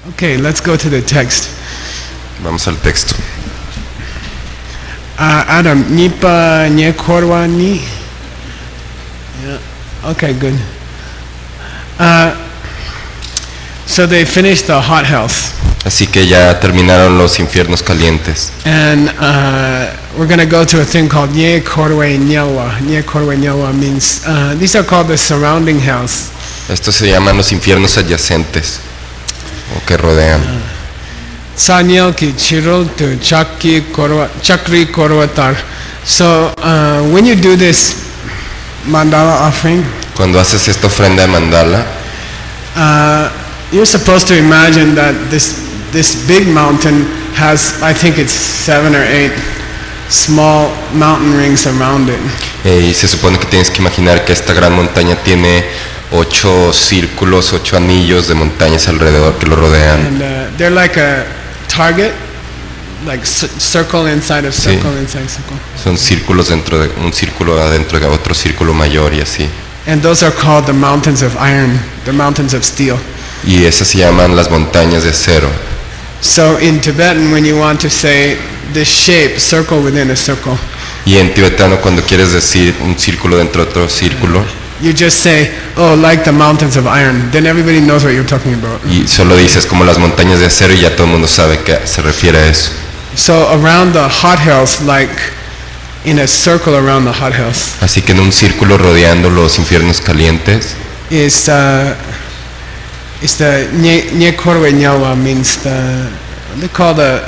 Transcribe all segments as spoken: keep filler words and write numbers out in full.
Okay, let's go to the text. Vamos al texto. Uh, Adam, nipa nye korwa ni. Yeah. Okay, good. Uh, so they finished the hot hells. Así que ya terminaron los infiernos calientes. And uh, we're going to go to a thing called Nye Korwe Nyawa. Nye Korwe Nyawa means, uh, these are called the surrounding hells. Estos se llaman los infiernos adyacentes, o que rodean. Sanyal ki chirul tu chakri korwa, chakri korwatar. So uh, when you do this mandala offering, Cuando haces esta ofrenda de mandala, uh, you're supposed to imagine that this this big mountain has, I think it's seven or eight small mountain rings around it. eh, y se supone que tienes que imaginar que esta gran montaña tiene ocho círculos, ocho anillos de montañas alrededor que lo rodean. And uh, they're like a target, like c- circle inside of Sí. circle inside circle. Son círculos dentro de un círculo adentro de otro círculo mayor y así. And those are called the mountains of iron, the mountains of steel. Y esas se llaman las montañas de acero. So in Tibetan, when you want to say this shape, circle within a circle, Y en tibetano, cuando quieres decir un círculo dentro de otro círculo, you just say, oh, like the mountains of iron. Then everybody knows what you're talking about. y solo dices como las montañas de acero y ya todo el mundo sabe que se refiere a eso. So around the hot hills, like in a circle around the hot hills, Así que en un círculo rodeando los infiernos calientes, is uh, is the Nye Nye Korwe Nyawa, means the, they call the,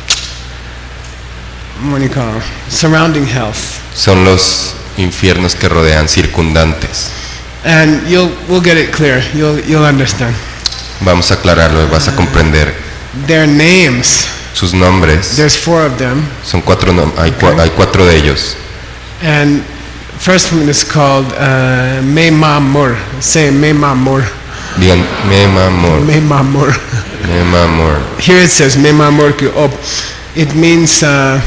what do you call it? Surrounding hills. son los infiernos que rodean, circundantes. And you'll we'll get it clear. You'll you'll understand. Vamos a aclararlo y vas a comprender. Their names. Sus nombres, There's four of them, son cuatro, nom- hay, cua- hay cuatro de ellos. and first one is called uh, Memamur. Say Memamur. Digan, Memamor, Memamur. Memamor. Here it says Memamur ki op. It means uh,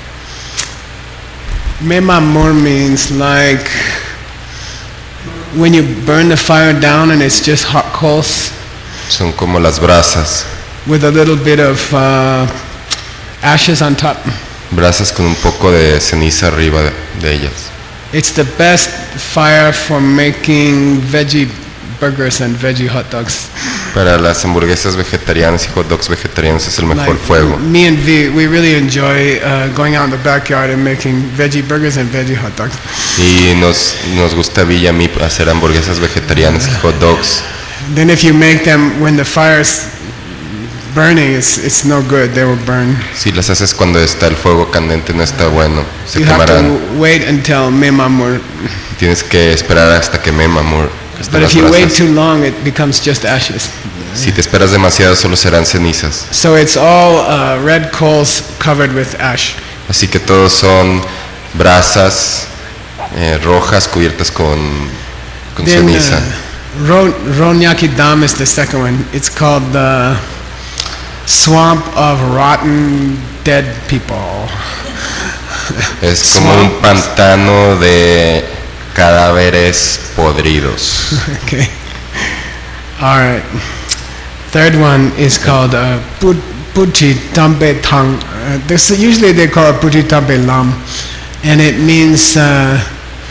Memamur means like when you burn the fire down and it's just hot coals Son como las brasas, with a little bit of uh, ashes on top. brasas con un poco de ceniza arriba de, de ellas. It's the best fire for making veggie burgers and veggie hot dogs. Para las hamburguesas vegetarianas y hot dogs vegetarianos es el mejor Like, fuego. me and V, we really enjoy uh, going out in the backyard and making veggie burgers and veggie hot dogs. Y nos, nos gusta a Villa y a mí hacer hamburguesas vegetarianas y hot dogs. Then if you make them when the fire's burning, it's, it's no good, they will burn. Si las haces cuando está el fuego candente no está bueno, se You have quemarán. to wait until Memamur. Tienes que esperar hasta que Memamur, que estén But las if you wait brasas. too long, it becomes just ashes. Si te esperas demasiado solo serán cenizas. So it's all uh, red coals covered with ash. Así que todos son brasas eh, rojas cubiertas con, con Then ceniza. uh, Ro- Ronyaki Dam is the second one. It's called the swamp of rotten dead people. Es como un swamp. pantano de cadáveres podridos. Okay. All right. Third one is called uh, Pu- Puchi Tampe Tang. Uh, this usually they call it Puchi Tampe Lam, and it means uh,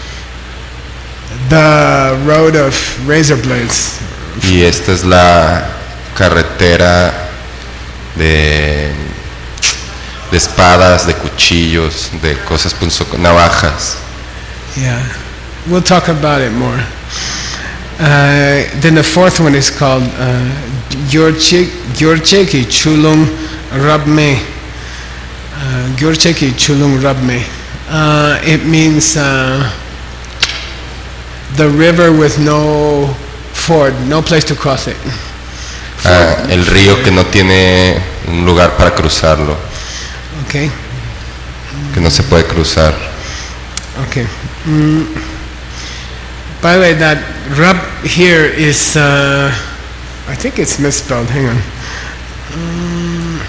the road of razor blades. Y esta es la carretera de, de espadas, de cuchillos, de cosas, punzo- navajas. Yeah, we'll talk about it more. Uh, then the fourth one is called uh, Gyurcheki Chulung Rabme. Uh, Gyurcheki Chulung Rabme. Uh, it means uh, the river with no ford, no place to cross it. Ah, el río que no tiene un lugar para cruzarlo, Okay. que no se puede cruzar. Okay. Mm. By the way, that rab here is, uh, I think it's misspelled. Hang on. Mm.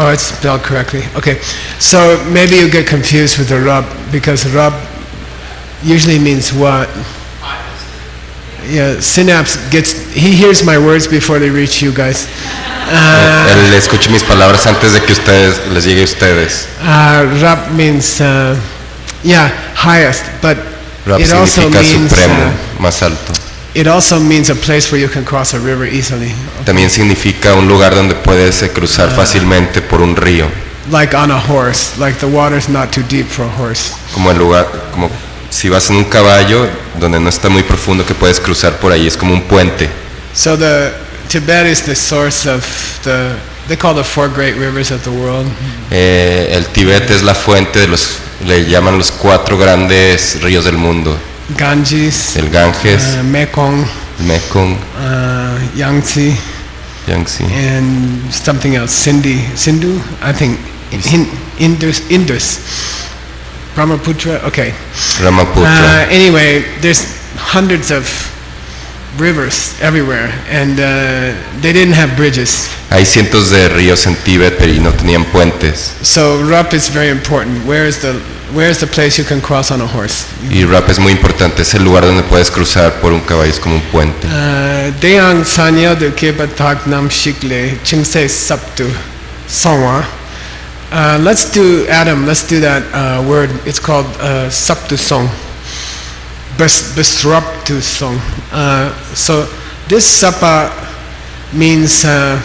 Oh, it's spelled correctly. Okay, so maybe you get confused with the Rab because Rab usually means what? Yeah, synapse gets. He hears my words before they reach you guys. Uh, Él escucha mis palabras antes de que ustedes les llegue a ustedes. uh, Rab means, uh, yeah, highest, but Rab it also significa means. supremo, Uh, más alto. it also means a place where you can cross a river easily. También significa un lugar donde puedes eh, cruzar fácilmente por un río, Like on a horse, like the water's not too deep for a horse. como el lugar, como si vas en un caballo donde no está muy profundo que puedes cruzar por ahí, es como un puente. So the Tibet is the source of the, they call the four great rivers of the world. Eh, el Tíbet es la fuente de los, le llaman los cuatro grandes ríos del mundo, Ganges, el Ganges, uh, Mekong, el Mekong, uh, Yangtze, Yangtze, and something else, Sindhi, Sindhu, I think, in, Indus, Indus, Brahmaputra, okay. Brahmaputra. Uh, anyway, there's hundreds of rivers everywhere, and uh, they didn't have bridges. Hay cientos de ríos en Tíbet, pero y no tenían puentes. So Rup is very important. Where is the where is the place you can cross on a horse? Y Rap es muy importante, es el lugar donde puedes cruzar por un caballo, es como un puente. Uh, Deyang Sanya de Kebatak Nam Shikle Chingse Saptu Songwa. Uh, let's do Adam. Let's do that uh, word. It's called uh, Saptu Song. Bes- Besruptu Song. Uh, so this Sapa means uh,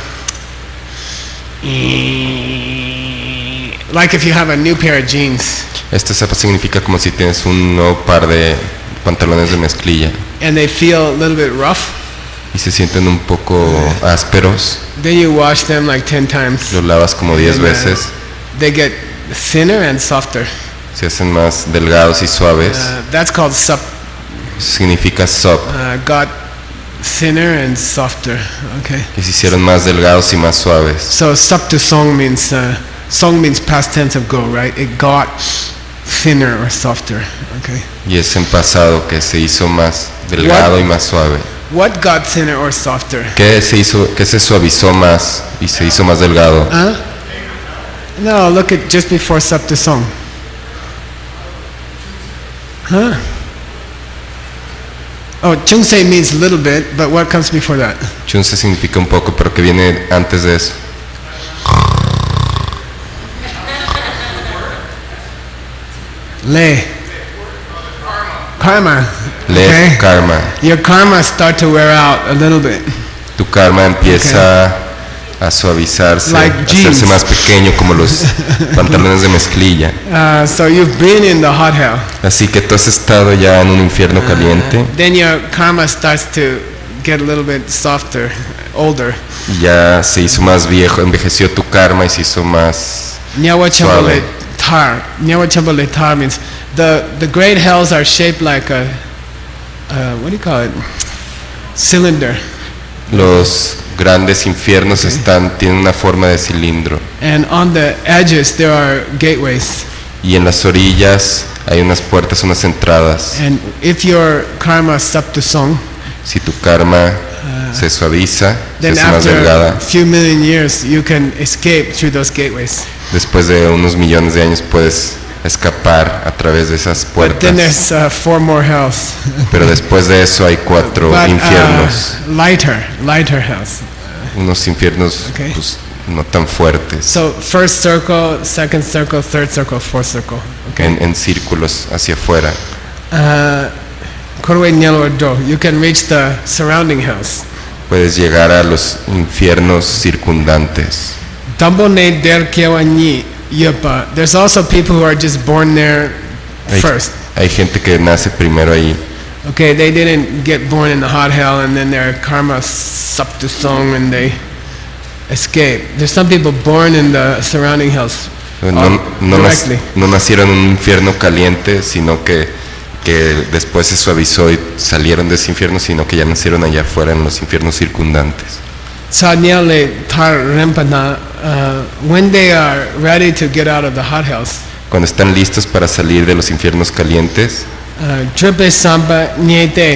like if you have a new pair of jeans Este sapa significa como si tienes un nuevo par de pantalones de mezclilla and they feel a little bit rough. y se sienten un poco ásperos, Then you wash them like ten times. los lavas como diez And, uh, veces, They get thinner and softer. se hacen más delgados y suaves. Uh, that's called sup. Significa sop, Uh, got thinner and softer. Okay. que se hicieron más delgados y más suaves. So sup to song means uh, song means past tense of go, right? It got thinner or softer. Okay. Y es en pasado que se hizo más delgado What? y más suave. What got thinner or softer? ¿Qué se hizo, qué se suavizó más y se hizo más delgado? Huh? No, look at just before sup to song. Huh? Oh, chungse means little bit, but what comes before that? Chunse significa un poco, pero que viene antes de eso. Le. Karma. Le Okay. karma. Your karma start to wear out a little bit. Tu karma empieza a suavizarse, Like a hacerse jeans. más pequeño como los pantalones de mezclilla. Uh, so you've been in the hot hell. Así que tú has estado ya en un infierno caliente Then your karma starts to get a little bit softer, older. y ya se hizo más viejo, envejeció tu karma y se hizo más Nyawa suave. chambale tar. Nyawa chambale tar means the the great hells are shaped like a uh, what do you call it? Cylinder. Los grandes infiernos están, tienen una forma de cilindro And on the edges there are gateways. y en las orillas hay unas puertas, unas entradas. And if your karma sup to song, Si tu karma se suaviza, se then hace más after a delgada, few million years you can escape through those gateways. después de unos millones de años puedes escapar a través de esas But then puertas. there's uh, four more hells. Pero después de eso hay cuatro But, infiernos, uh, lighter, lighter hells. unos infiernos Okay. pues, no tan fuertes, So first circle, second circle, third circle, fourth circle. Okay. en, en círculos hacia afuera. Uh, Korwe Nyalwa Do, you can reach the surrounding hells. Puedes llegar a los infiernos circundantes. Dambo ne der kiewa ni yepa. There's also people who are just born there Hay, first. hay gente que nace primero ahí, Okay, they didn't get born in the hot hell and then their karma sup to song and they escape. There's some people born in the surrounding hells. no, uh, no, nac- directly. no nacieron en un infierno caliente, sino que, que después se suavizó y salieron de ese infierno, sino que ya nacieron allá afuera en los infiernos circundantes. Sanyale tar rempana, uh, when they are ready to get out of the hot hells, Cuando están listos para salir de los infiernos calientes, uh, tripe samba niete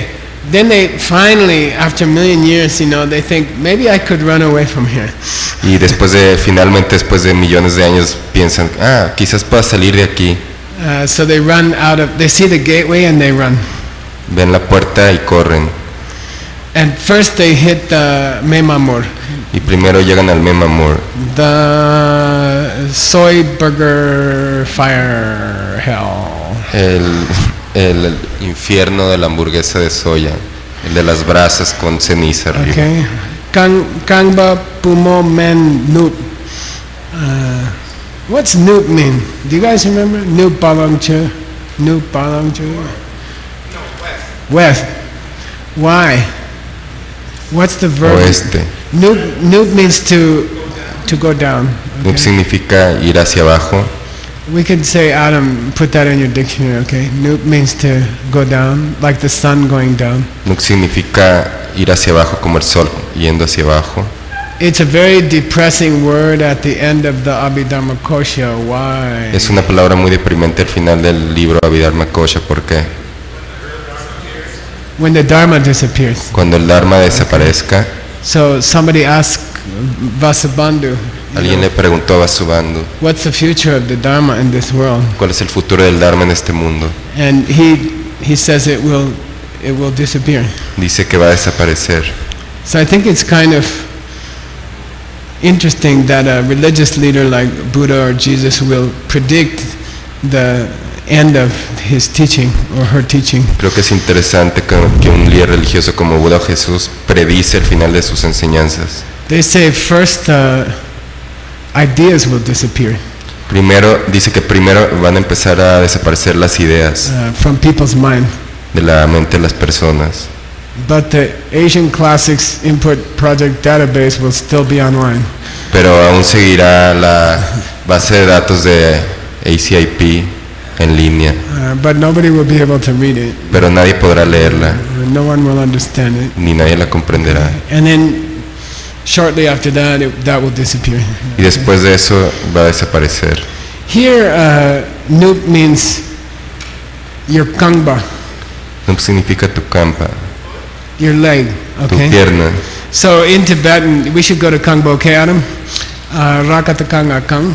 then they finally, after a million years, you know, they think maybe I could run away from here. Y después de, finalmente, después de millones de años, piensan, ah, quizás pueda salir de aquí. Uh, so they run out of, they see the gateway and they run. Ven la puerta y corren. And first they hit the Memamor, Y primero llegan al Memamor, the soy burger fire hell. el, el infierno de la hamburguesa de soya, el de las brasas con ceniza arriba. Okay. Kang Kangba Pumo Men Nut. Uh, what's Nut mean? Do you guys remember? Nut Balangcha. Nut Balangcha. West. Why? What's the verb? Oeste. Nut, nut means to to go down. Nut Okay. significa ir hacia abajo. We could say, Adam, put that in your dictionary, okay? Nut means to go down, like the sun going down. Nut significa ir hacia abajo como el sol, yendo hacia abajo. It's a very depressing word at the end of the Abhidharma Kosha. Why? Es una palabra muy deprimente al final del libro Abhidharma Kosha. ¿Por qué? When the Dharma disappears. Cuando el Dharma desaparezca, So somebody asked Vasubandhu, alguien le preguntó a Vasubandhu, what's the future of the Dharma in this world? ¿cuál es el futuro del Dharma en este mundo? And he he says it will it will disappear. Dice que va a desaparecer. So I think it's kind of interesting that a religious leader like Buddha or Jesus will predict the end of his teaching or her teaching. Creo que es interesante que que un líder religioso como Buda o Jesús predice el final de sus enseñanzas. They say first uh, ideas will disappear Primero, dice que primero van a empezar a desaparecer las ideas uh, from people's mind. de la mente de las personas. But the Asian Classics Input Project database will still be online. Pero aún seguirá la base de datos de A C I P en línea, Uh, but nobody will be able to read it. pero nadie podrá leerla, Uh, no one will understand it. ni nadie la comprenderá. And then shortly after that, it, that will disappear. Y después de eso va a desaparecer. Here, uh, Nup means your kangba, No significa tu campa, your leg. tu Okay. pierna. So in Tibetan, we should go to Kangba, okay, Adam? Uh, Rakatakanga Kang.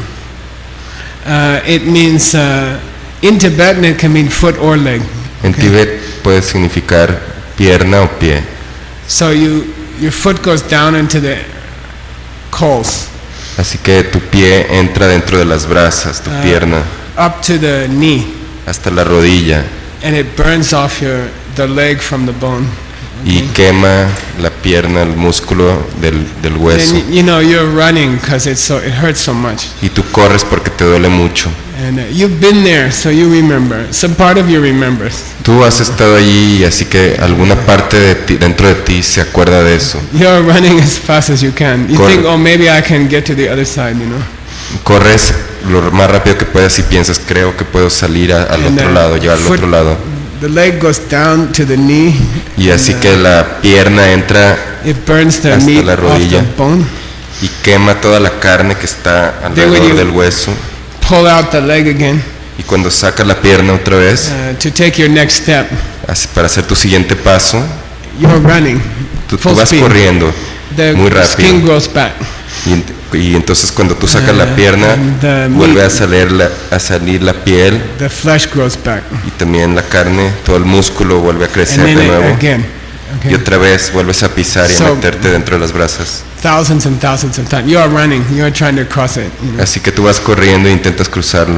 Uh, it means, uh, in Tibetan, it can mean foot or leg. En Okay. Tíbet puede significar pierna o pie. So you, your foot goes down into the coals, Así que tu pie entra dentro de las brasas, tu Ah. pierna, up to the knee, hasta la rodilla, and it burns off your, the leg from the bone. y quema la pierna, el músculo del, del hueso. And you know, you're running because it's so, it hurts so much. Y tú corres porque te duele mucho. And uh, you've been there, so you remember. Some part of you remembers. Tú has estado allí, así que alguna parte de ti, dentro de ti se acuerda de eso. You're running as fast as you can. You Cor- think, oh, maybe I can get to the other side, you know. Corres lo más rápido que puedas y piensas, creo que puedo salir a- al And otro the lado, llegar al foot- otro lado. The leg goes down to the knee. Y así and, uh, que la pierna entra it burns the hasta meat la off rodilla. the bone. y quema toda la carne que está Then when alrededor you- del hueso. Pull out the leg again Y cuando sacas la pierna otra vez, uh, to take your next step. así para hacer tu siguiente paso, You're running. tú, tú Full vas speed. corriendo The muy skin rápido. grows back. Y, ent- y entonces cuando tú sacas Uh, la pierna, and the vuelve meat- a salir, la, a salir la piel The flesh grows back. y también la carne, todo el músculo vuelve a And crecer then de it, nuevo. again. Y Okay. otra vez vuelves a pisar y a So- meterte dentro de las brasas. Thousands and thousands of times. You are running. You are trying to cross it. You know? Así que tú vas corriendo e intentas cruzarlo.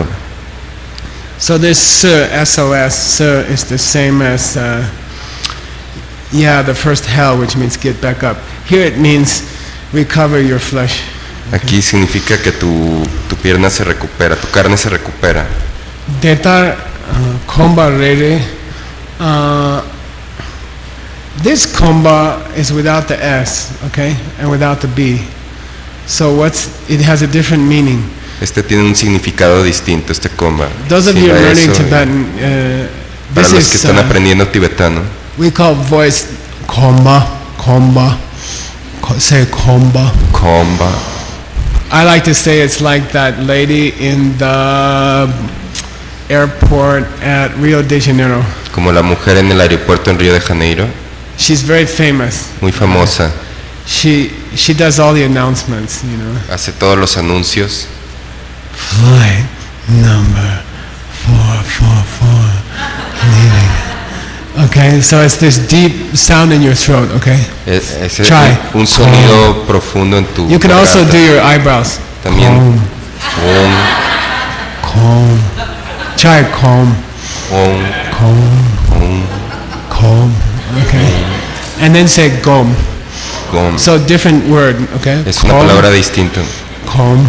So this S, S O S, S is the same as, uh, yeah, the first hell, which means get back up. Here it means recover your flesh. Aquí significa que tu, tu pierna se recupera, tu carne se recupera. Deta uh, komba rere. Uh, this komba is without the S, okay, and without the B. So what's it has a different meaning. Este tiene un significado distinto, este comba. Those of Sin you la learning eso, Tibetan, uh, para this los que is están uh, aprendiendo tibetano, we call voice komba, komba, ko- say komba. comba. I like to say it's like that lady in the airport at Rio de Janeiro. Como la mujer en el aeropuerto en Río de Janeiro, she's very famous. muy famosa. She she does all the announcements, you know. Hace todos los anuncios. Flight number four four four leaving. Okay, so it's this deep sound in your throat. Okay. Es, es Try. un, un sonido profundo en tu You can also garganta. do your eyebrows. También. Calm, Om, calm. Try calm, om, calm, om, calm. Okay. And then say gom. gom. So different word. Okay. Es una Calm, palabra distinta. calm,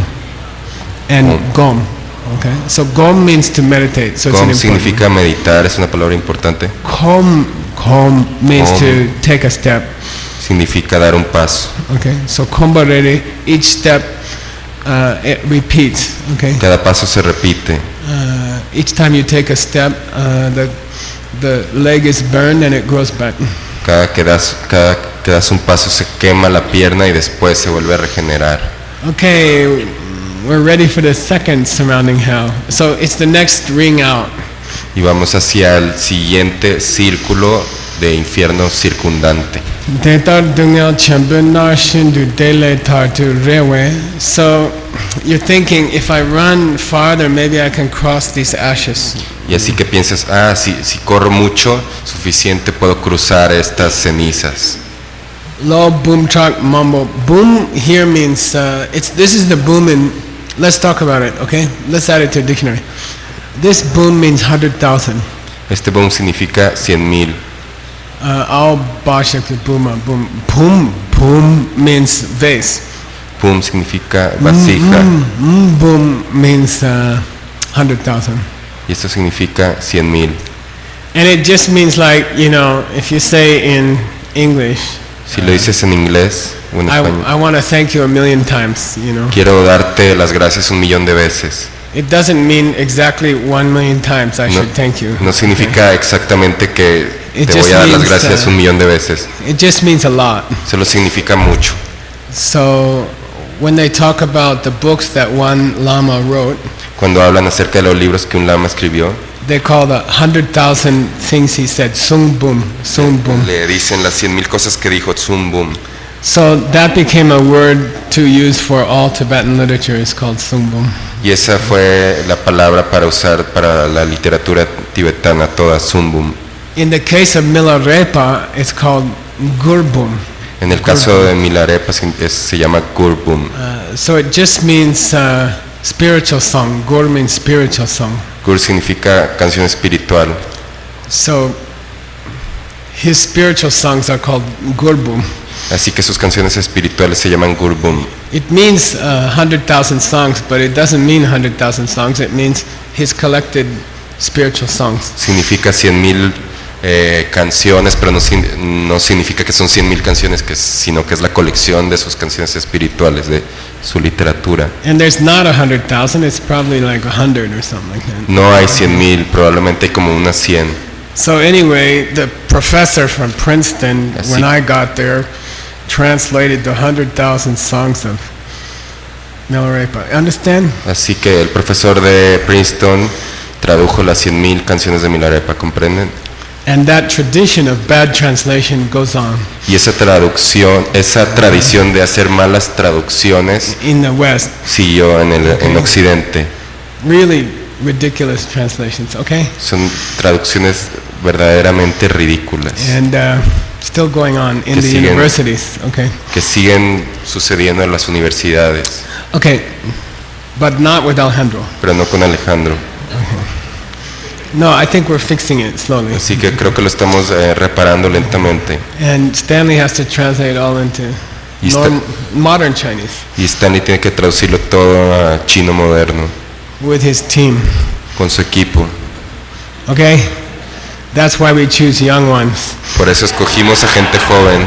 and Gom. gom. Okay. So gom means to meditate. So it's Gom an important. significa meditar, es una palabra importante. Calm, calm means Calm. to take a step. Significa dar un paso. Okay. So kombarere, each step uh, it repeats. Okay. Cada paso se repite. Uh, each time you take a step, uh, the the leg is burned and it grows back. Cada que das, cada que das un paso se quema la pierna y después se vuelve a regenerar. Okay, we're ready for the second surrounding hell. So it's the next ring out. Y vamos hacia el siguiente círculo de infierno circundante. Detar dungal chambenar shindu dele tartu rewe. So you're thinking, if I run farther, maybe I can cross these ashes. Y así que piensas, ah, si, si corro mucho, suficiente puedo cruzar estas cenizas. Lo boom truck mumble. Boom here means uh, it's. This is the boom in. Let's talk about it, okay? Let's add it to the dictionary. This boom means hundred thousand. Este boom significa cien mil. Uh, all bashak boom boom boom boom means vase. Pum significa vasija. Mm, mm, boom means uh, hundred thousand. Y esto significa cien mil. And it just means like, you know, if you say in English, Si lo dices en inglés o en I, español, I want to thank you a million times, you know. quiero darte las gracias un millón de veces. It doesn't mean exactly one million times I No, should thank you. no significa exactamente que It te just voy a dar las means, gracias uh, un millón de veces. It just means a lot. Solo significa mucho. So when they talk about the books that one Lama wrote, Cuando hablan acerca de los libros que un lama escribió, they call the hundred thousand things he said Sung Bum, Sung Bum. le dicen las cien mil cosas que dijo Tsumbum. So that became a word to use for all Tibetan literature. It's called Sung Bum. Y esa fue la palabra para usar para la literatura tibetana toda, Tsumbum. In the case of Milarepa, it's called Gurbum. En el caso de Milarepa se, es- se llama Gurbum. Uh, so it just means uh, spiritual song. Gur means spiritual song. Gur significa canción espiritual. So his spiritual songs are called Gurbum. Así que sus canciones espirituales se llaman Gurbum. It means uh, hundred thousand songs, but it doesn't mean hundred thousand songs. It means his collected spiritual songs. Significa cien mil eh, canciones, pero no, sin- no significa que son cien mil canciones, que, sino que es la colección de sus canciones espirituales, de su literatura. And there's not a hundred thousand. It's probably like a hundred or something like that. No hay cien mil, probablemente hay como unas cien. So anyway, the professor from Princeton, Así- when I got there, translated the hundred thousand songs of Milarepa. Understand? Así que el profesor de Princeton tradujo las cien mil canciones de Milarepa, ¿comprenden? And that tradition of bad translation goes on Y esa traducción, esa tradición de hacer malas traducciones in the West. siguió en el en Occidente. Really ridiculous translations, okay? Son traducciones verdaderamente ridículas And uh, still going on in Que the siguen- universities, okay? que siguen sucediendo en las universidades, Okay, but not with Alejandro. pero no con Alejandro. No, I think we're fixing it slowly. Así que creo que lo estamos eh, reparando lentamente. And Stanley has to translate it all into Y norm- Sta- modern Chinese Y Stanley tiene que traducirlo todo a chino moderno with his team. con su equipo. Okay? That's why we choose young ones. Por eso escogimos a gente joven.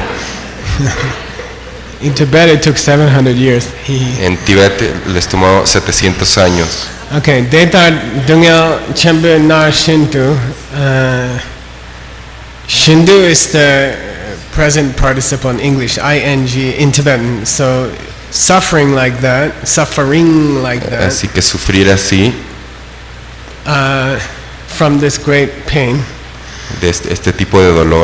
In Tibet it took seven hundred years. He, En Tibet les tomó setecientos años. okay, Detar Dungel Chembe Nar Shindu. Uh, Shindu is the present participle in English, I N G, in Tibetan. So suffering like that, suffering like that, Así que sufrir así, uh, from this great pain, de este, este tipo de dolor, uh,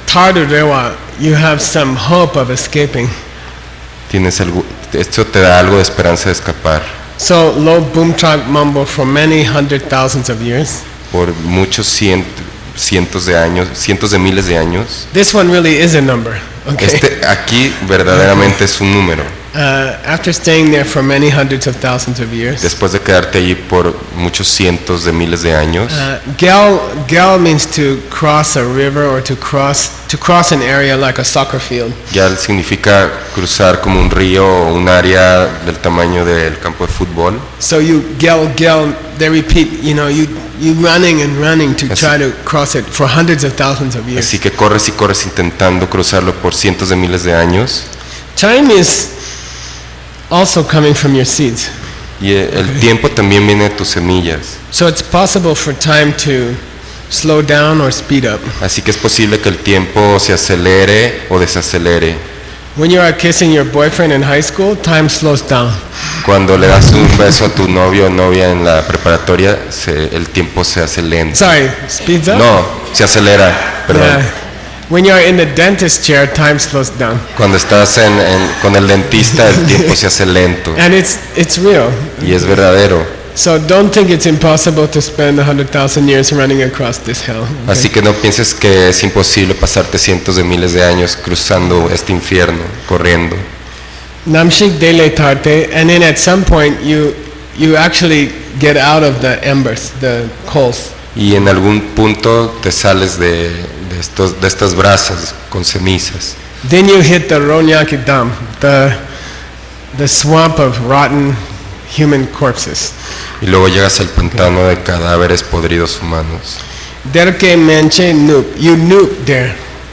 Tardurewa, you have some hope of escaping. Tienes algo, esto te da algo de esperanza de escapar. So Lo Bumtrak Mambo for many hundred thousands of years. Por muchos cient, cientos de años, cientos de miles de años. This one really is a number. Okay. Este aquí verdaderamente es un número. Uh, after staying there for many hundreds of thousands of years. Después de quedarte allí por muchos cientos de miles de años. Uh, Gel, Gel means to cross a river or to cross to cross an area like a soccer field. Gel significa cruzar como un río o un área del tamaño del campo de fútbol. So you Gel, Gel, they repeat, you know, you you running and running to Así. try to cross it for hundreds of thousands of years. Así que corres y corres intentando cruzarlo por cientos de miles de años. Time is also coming from your seeds. Y el tiempo también viene de tus semillas. So it's possible for time to slow down or speed up. Así que es posible que el tiempo se acelere o desacelere. When you are kissing your boyfriend in high school, time slows down. Cuando le das un beso a tu novio o novia en la preparatoria, se, el tiempo se hace lento. Sorry, speeds up? No, se acelera, perdón. Yeah. When you are in the dentist chair, time slows down. Cuando estás en, en, con el dentista, el tiempo se hace lento. And it's it's real. Y es verdadero. So don't think it's impossible to spend a hundred thousand years running across this hell. Okay? Así que no pienses que es imposible pasarte cientos de miles de años cruzando este infierno, corriendo. Namshik dele tarte, and then at some point you you actually get out of the embers, the coals. Y en algún punto te sales de, de, estos, de estas brasas con cenizas. Then you hit the Ronyaki Dam, the the swamp of rotten human corpses. Y luego llegas al pantano de cadáveres podridos humanos. Derke menche noop, you noop there.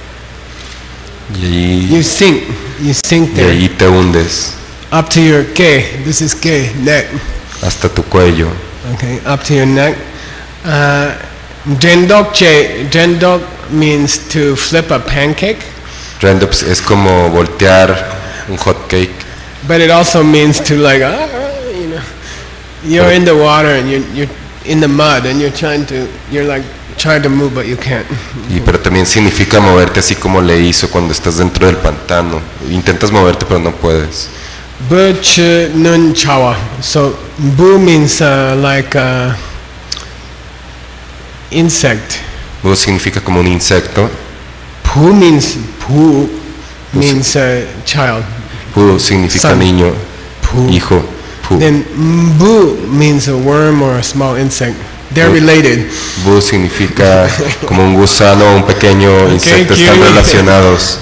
Y allí, You sink, you sink y there. allí te hundes Up to your K, this is K, neck. hasta tu cuello. Okay, up to your neck. Uh, Dendokche, dendok means to flip a pancake, Rendops es como voltear un hot cake, but it also means to like, ah, you know, you're in the water and you're, you're in the mud and you're trying to, you're like trying to move but you can't. y, pero también significa moverte así como le hizo cuando estás dentro del pantano. Intentas moverte pero no puedes. Butch nun chawa. So bu means uh, like uh, insect. Búho significa como un insecto. Pu means pu means uh, child. Pu significa Son. niño, Pu. hijo. Pu. Then mbu means a worm or a small insect. They're Bu. related. Búho significa como un gusano o un pequeño insecto, están Kiri. relacionados.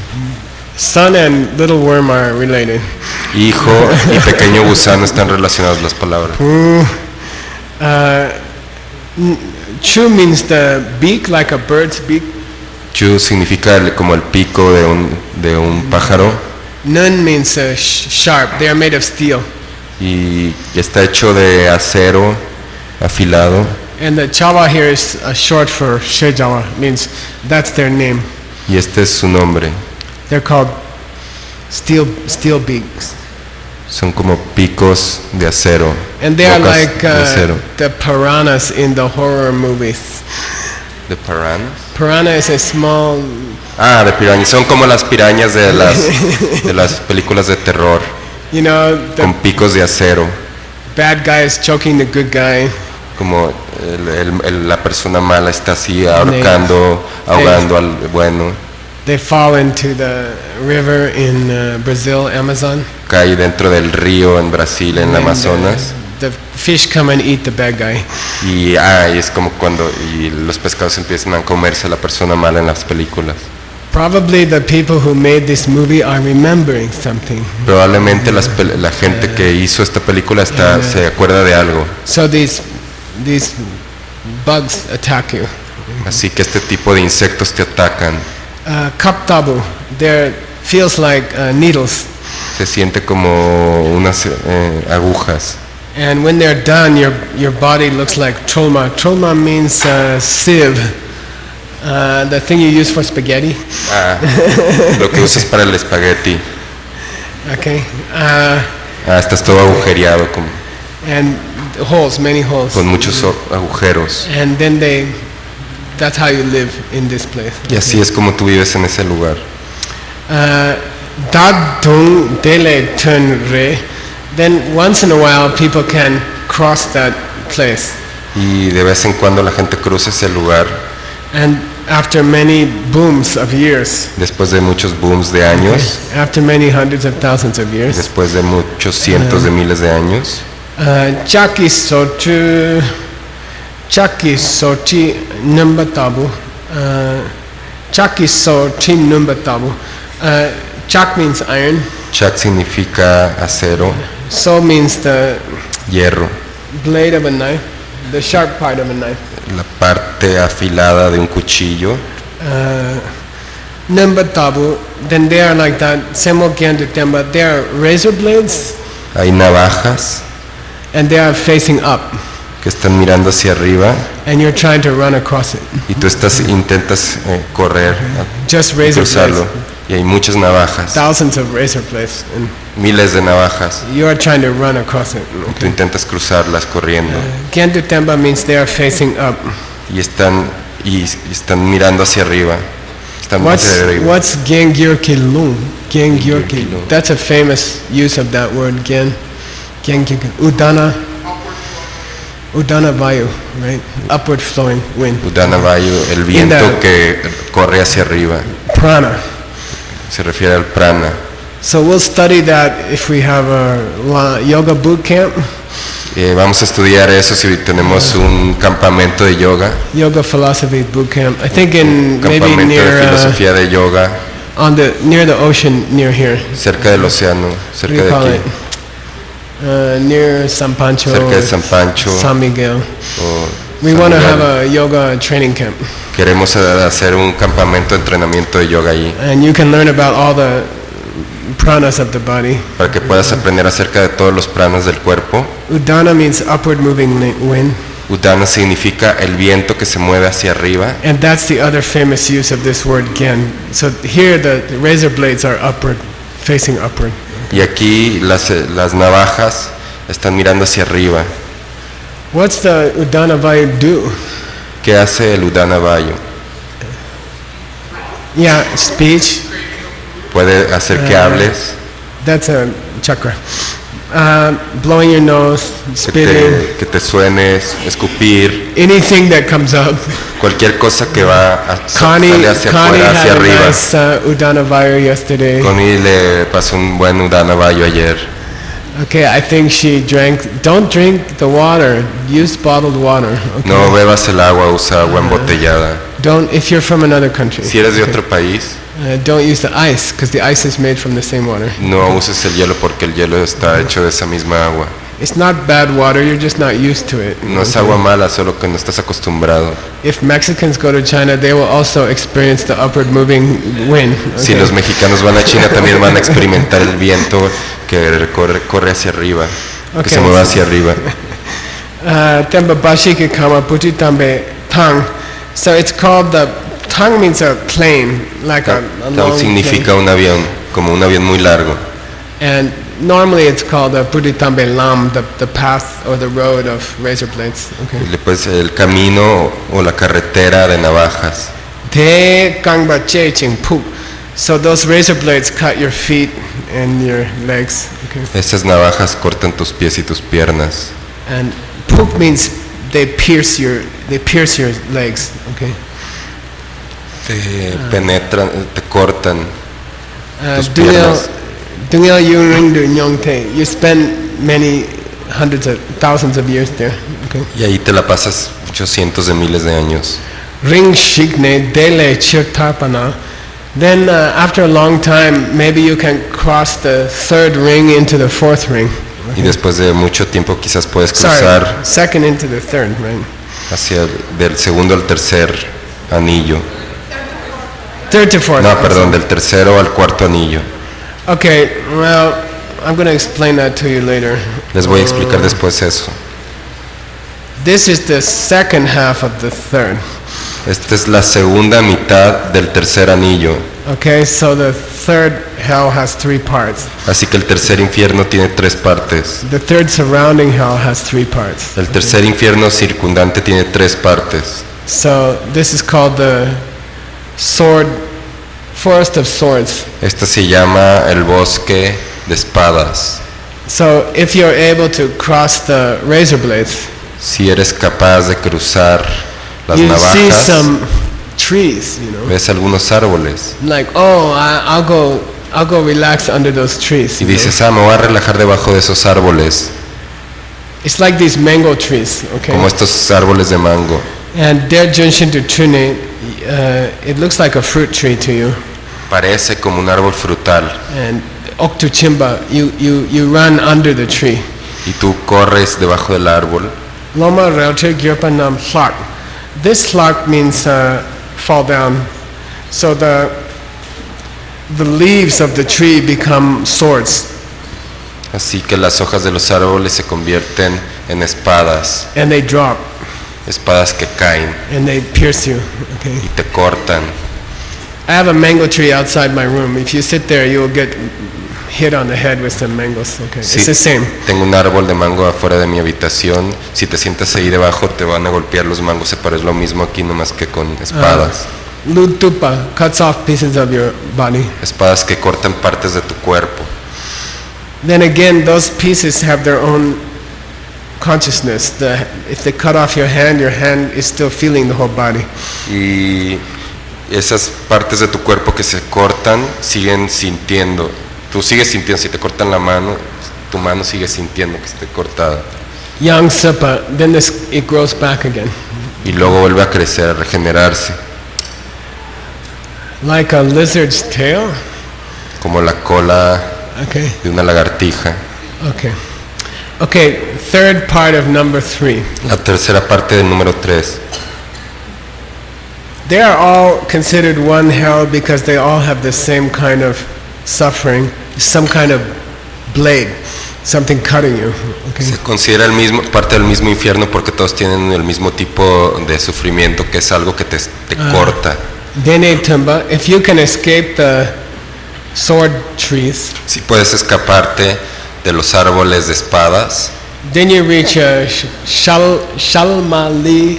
Sun and little worm are related. Hijo y pequeño gusano están relacionadas las palabras. Pu. Uh, n- chu means the beak, like a bird's beak. Chu significa el- como el pico de un, de un pájaro Nun means uh, sh- sharp. They are made of steel. y está hecho de acero afilado. And the chawa here is uh, short for shejawa. Means that's their name. Y este es su nombre. They're called steel steel beaks. Son como picos de acero. And they are bocas like de acero. uh, the piranhas in the horror movies. ¿De pirañas? Piranha is a small. Ah, de pirañas. Son como las pirañas de las, de las películas de terror, You know, the con picos de acero. bad guy is choking the good guy. Como el- el- el- la persona mala está así ahorcando, ahogando al bueno. They fall into the river in uh, Brazil, Amazon. Cae dentro del río en Brasil, en el And, uh, Amazonas. the fish come and eat the bad guy. Y, ah, y es como cuando y los pescados empiezan a comerse a la persona mala en las películas. Probably the people who made this movie are remembering something. Probablemente las pel- la gente que hizo esta película está, Yeah. se acuerda de algo. So these these bugs attack you. Así que este tipo de insectos te atacan. Uh, kaptabu, there feels like uh, needles. Se siente como unas eh, agujas. And when they're done, your your body looks like trolma. Trolma means uh, sieve, uh, the thing you use for spaghetti. Ah, lo que usas para el espagueti. Okay, uh, Ah, estás todo agujereado con, and holes, many holes. con muchos o- agujeros. And then they that's how you live in this place. Y así es como tú vives en ese lugar. Uh, Dat dung dele turn re. Then once in a while people can cross that place. Y de vez en cuando la gente cruza ese lugar. And after many booms of years, después de muchos booms de años, after many hundreds of thousands of years, después de muchos cientos de miles de años, uh, Chaki sochu, Chaki sochi numbatabu, uh, Chaki sochi numbatabu. Uh, Chak means iron. Chak significa acero. So means the hierro. Blade of a knife, the sharp part of a knife. La parte afilada de un cuchillo. Uh, Numbatabu, then they are like that. Semo Gyandu Temba, they are razor blades. Hay navajas. And they are facing up. Que están mirando hacia arriba. And you're trying to run across it. Y tú estás intentas eh, correr. Just razor cruzarlo. blades. Y hay muchas navajas. Thousands of razor blades. And miles de navajas. You are trying to run across it. Okay. Tú intentas cruzarlas corriendo. Uh, Gyandu Temba means they are facing up. Y están y, y están mirando hacia arriba. Están what's hacia arriba. What's Gengyurki Lung? Gengyurki. That's a famous use of that word. Gen. Gengyurki. Udana. Udana Vayu, right? Upward flowing wind. Udana Vayu, el viento que corre hacia arriba. Prana. Se refiere al prana. So we'll study that if we have a yoga boot camp. Eh, vamos a estudiar eso si tenemos un campamento de yoga. Yoga philosophy boot camp. I think in maybe near de filosofía de yoga. Uh, on the near the ocean near here. Cerca del océano, cerca de aquí. Uh, near San Pancho. Cerca de San Pancho. San Miguel. O we San want to Miguel. have a yoga training camp. Queremos hacer un campamento de entrenamiento de yoga allí. And you can learn about all the pranas of the body. Para que puedas aprender acerca de todos los pranas del cuerpo. Udana means upward moving wind. Udana significa el viento que se mueve hacia arriba. And that's the other famous use of this word gen. So here the, the razor blades are upward, facing upward. Y aquí las, las navajas están mirando hacia arriba. What's the Udana Vayu do? ¿Qué hace el Udana Vayu? Yeah, speech. Puede hacer que uh, hables. That's a chakra. Uh, blowing your nose, spitting. Que te, que te suenes, escupir. Anything that comes up. Cualquier cosa que va a, Connie, sale hacia Connie afuera, hacia had arriba. A nice, uh, Udana Vayu yesterday. Connie le pasó un buen Udana Vayu ayer. Okay, I think she drank. Don't drink the water. Use bottled water. Okay? No bebas el agua, usa agua embotellada. Don't if you're from another country. Si eres de okay. otro país, uh, don't use the ice because the ice is made from the same water. no uses el hielo porque el hielo está hecho de esa misma agua. It's not bad water. You're just not used to it. No es agua mala, solo que no estás acostumbrado. If Mexicans go to China, they will also experience the upward moving wind. Okay? Si los mexicanos van a China, también van a experimentar el viento que corre, corre hacia arriba, okay. que se mueve hacia arriba. Temba Bashiki Kama Puti Tambe Tang. So it's called the Tang means a plane, like a, a long Tang significa plane. un avión, como un avión muy largo. And normally it's called the Puti Tambe Lam, the, the path or the road of razor blades. Okay. Pues el camino o la carretera de navajas. Te Kangba Che Ching Pu. So those razor blades cut your feet and your legs. Okay. Esas navajas cortan tus pies y tus piernas. And Puk means they pierce your they pierce your legs. Okay. Te penetran, te cortan tus Uh, piernas. Dungel Yuring Du Nyongte. You spend many hundreds of thousands of years there. Okay. Y ahí te la pasas muchos cientos de miles de años. Ring Shikne Dele Chirtapana. Then uh, after a long time, maybe you can cross the third ring into the fourth ring. Y después de mucho tiempo quizás puedes Sorry, cruzar second into the third, right? hacia del segundo al tercer anillo. Third to fourth. No, perdón, del tercero al cuarto anillo. Okay, well, I'm going to explain that to you later. Les voy a explicar después eso. This is the second half of the third. Esta es la segunda mitad del tercer anillo. Okay, so the third hell has three parts. Así que el tercer infierno tiene tres partes. The third surrounding hell has three parts. El tercer infierno circundante tiene tres partes. So this is called the sword, forest of swords. Esta se llama el bosque de espadas. So if you're able to cross the razor blades, Si eres capaz de cruzar las you see navajas, some trees, you know. ves algunos árboles Like, oh, I, I'll go, I'll go relax under those trees. y you know. dices, ah, me voy a relajar debajo de esos árboles, It's like these mango trees, okay. como estos árboles de mango. And their junction to Trine, uh, it looks like a fruit tree to you. Parece como un árbol frutal And Oktuchimba, you, you, you run under the tree. y tú corres debajo del árbol. Loma Realtor Gyurpanam Hlark. This hlark means uh, fall down. So the the leaves of the tree become swords, Así que las hojas de los árboles se convierten en espadas, and they drop espadas que caen and they pierce you. Okay. y te cortan. I have a mango tree outside my room. If you sit there, you'll get hit on the head with some mangoes. Okay. Sí, It's the same. tengo un árbol de mango afuera de mi habitación. Si te sientas ahí debajo te van a golpear los mangos. Pero es lo mismo aquí, nomás que con espadas. Lutupa cuts off pieces of your body. Espadas que cortan partes de tu cuerpo. Then again, those pieces have their own consciousness. The, if they cut off your hand, your hand is still feeling the whole body. Y esas partes de tu cuerpo que se cortan siguen sintiendo. Tú sigues sintiendo. Si te cortan la mano, tu mano sigue sintiendo que esté cortada. Yang Sapa, then this, it grows back again. Y luego vuelve a crecer, a regenerarse. Like a lizard's tail. Como la cola Okay, de una lagartija. okay. Okay, third part of number three. La tercera parte del número tres. They are all considered one hell because they all have the same kind of suffering, some kind of blade, something cutting you. Okay. Se considera el mismo, parte del mismo infierno porque todos tienen el mismo tipo de sufrimiento, que es algo que te, te Ah. corta. Dene Tumba, if you can escape the sword trees, Si puedes escaparte de los árboles de espadas, then you reach a sh- shal shalmali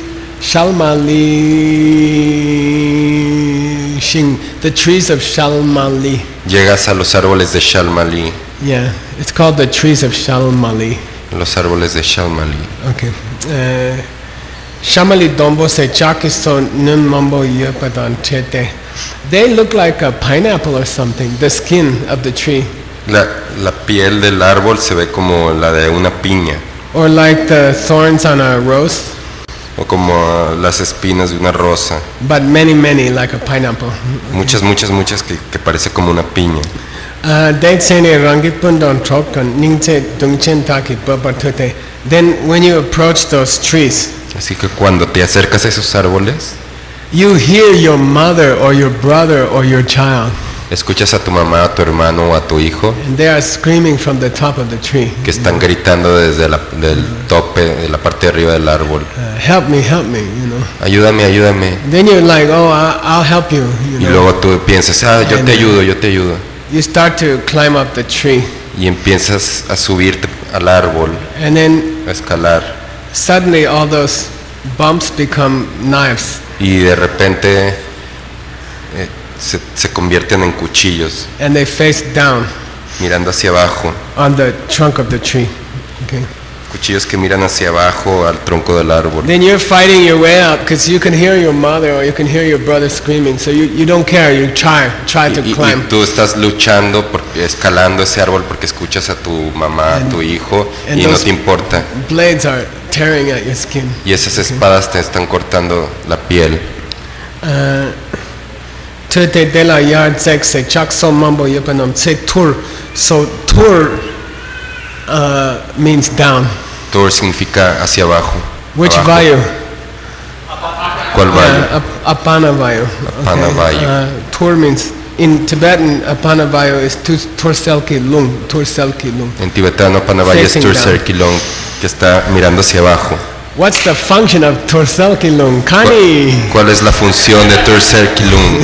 shalmali shing, the trees of Shalmali. llegas a los árboles de Shalmali, Yeah, it's called the trees of Shalmali. los árboles de Shalmali. Okay. Uh, Shamali dombo se chakiso nun mambo yepadan chete. They look like a pineapple or something, the skin of the tree. La, la piel del árbol se ve como la de una piña, Or like the thorns on a rose, o como las espinas de una rosa. but many, many like a pineapple. Muchas, muchas, muchas que, que parece como una piña. Uh, Then when you approach those trees, Así que cuando te acercas a esos árboles, you hear your mother or your brother or your child, escuchas a tu mamá, a tu hermano o a tu hijo and they are screaming from the top of the tree. que están gritando desde la, del tope, de la parte de arriba del árbol. Uh, help me, help me, you know. Ayúdame, ayúdame. Then you're like, oh, I- I'll help you, you Y know. luego tú piensas, ah, yo te ayudo, yo te ayudo. You start to climb up the tree, Y empiezas a subirte al árbol, and then a escalar. suddenly all those bumps become knives, Y de repente eh, se, se convierten en cuchillos, and they face down mirando hacia abajo. on the trunk of the tree. Okay. Cuchillos que miran hacia abajo al tronco del árbol. Then you're fighting your way up because you can hear your mother or you can hear your brother screaming, so you, you don't care, you try, try to Y, y climb. tú estás luchando, porque, escalando ese árbol porque escuchas a tu mamá, a tu hijo, and y no those- te importa. Blades are tearing at your skin. Y esas espadas te están cortando la piel. Tete de la yard sek se chak so mambo yepanam se tur. So tur uh, means down. Tur significa hacia abajo. Which abajo. vayu? ¿Cuál vayu? Uh, ap- apana vayu. Apana vayu. Uh, tur means, in Tibetan, apana vayu is tu- turselki lung. Turselki lung. En tibetano, Panavaya es Facing down. Turser Kilong, que está mirando hacia abajo. What's the function of turselki lung? Kani! ¿Cuál es la función de Turser Kilung?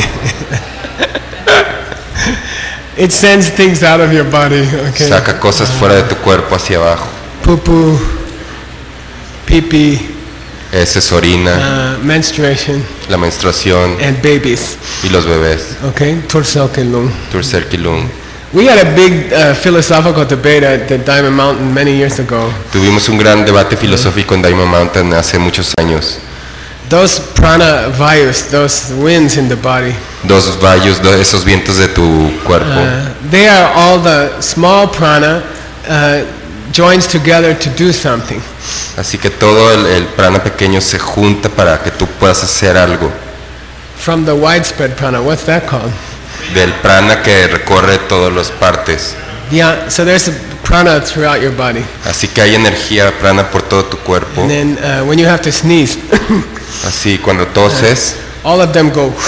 It sends things out of your body. Okay. Saca cosas fuera de tu cuerpo hacia abajo. Poo poo, pee pee, Heces, orina, uh, menstruation, la menstruación and babies. y los bebés. Okay, Turselkelung. Turserkilung. We had a big uh, philosophical debate at the Diamond Mountain many years ago. Tuvimos un gran debate filosófico en Diamond Mountain hace muchos años. Those prana vayus, those winds in the body, Dos vayos, do- esos vientos de tu cuerpo, uh, they are all the small prana uh, joins together to do something. así que todo el, el prana pequeño se junta para que tú puedas hacer algo. From the widespread prana, what's that called? Del prana que recorre todas las partes. Yeah, so there's prana throughout your body. Así que hay energía prana por todo tu cuerpo. And then uh, when you have to sneeze, Así cuando toses, all of them go,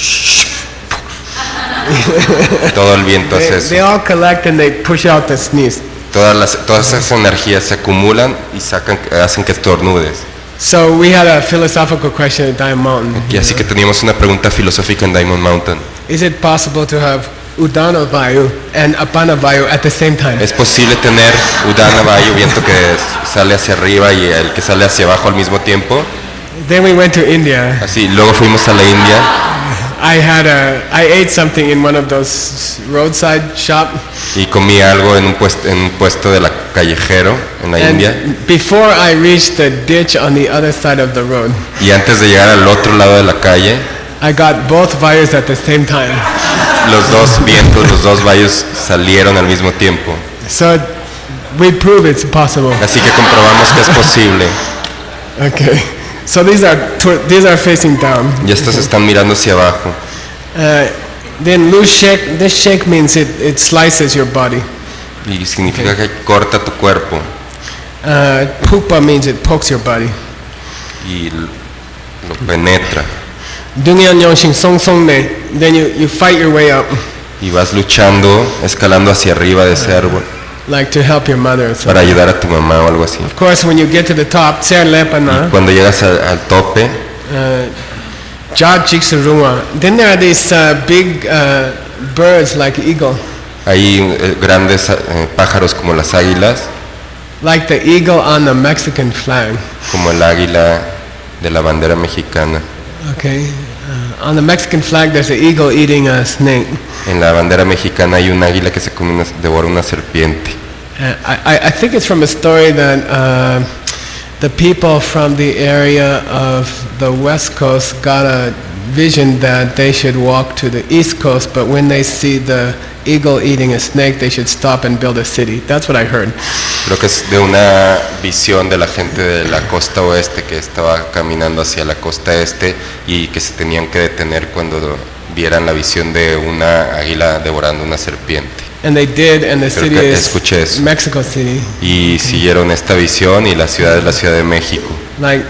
todo el viento hace they, eso. they all collect and they push out the sneeze. Todas, las, todas esas energías se acumulan y sacan, hacen que estornudes. So we had a philosophical question at Diamond Mountain. Y así que teníamos una pregunta filosófica en Diamond Mountain. Is it possible to have Udana Vayu and Apana Vayu at the same time? ¿Es posible tener Udana Vayu, viento que sale hacia arriba y el que sale hacia abajo al mismo tiempo? Then we went to India. Así, luego fuimos a la India I had a, I ate something in one of those roadside shop. y comí algo en un puesto, en un puesto de la callejero en la India. And before I reached the ditch on the other side of the road, Y antes de llegar al otro lado de la calle, I got both vayus at the same time. los dos vientos, los dos vayos salieron al mismo tiempo. So we prove it's possible. Así que comprobamos que es posible. Okay. So these are tw- these are facing down. Y estos están mirando hacia abajo. Uh, then loose shake. This shake means it, it slices your body. Y significa que corta tu cuerpo. Uh, pupa means it pokes your body. Y l- lo penetra. Dungyan yongxing song song ne. Then you, you fight your way up, Y vas luchando, escalando hacia arriba de ese árbol like to help your mother. or something. para ayudar a tu mamá o algo así. Of course, when you get to the top, tser lepana, Cuando llegas al, al tope, ja jiksurunga. Then there are these uh, big uh, birds like eagle, hay eh, grandes eh, pájaros como las águilas, like the eagle on the Mexican flag. como el águila de la bandera mexicana. Okay. Uh, on the Mexican flag, there's an eagle eating a snake. En la bandera mexicana hay un águila que se come una, devora una serpiente. Uh, I, I- I think it's from a story that uh, the people from the area of the West Coast got a vision that they should walk to the East Coast, but when they see the eagle eating a snake, they should stop and build a city. That's what I heard. Creo que es de una visión de la gente de la costa oeste que estaba caminando hacia la costa este y que se tenían que detener cuando vieran la visión de una águila devorando una serpiente. And they did, and the Creo city que is escuché eso. Mexico City. Y siguieron esta visión y la ciudad es la Ciudad de México, Like,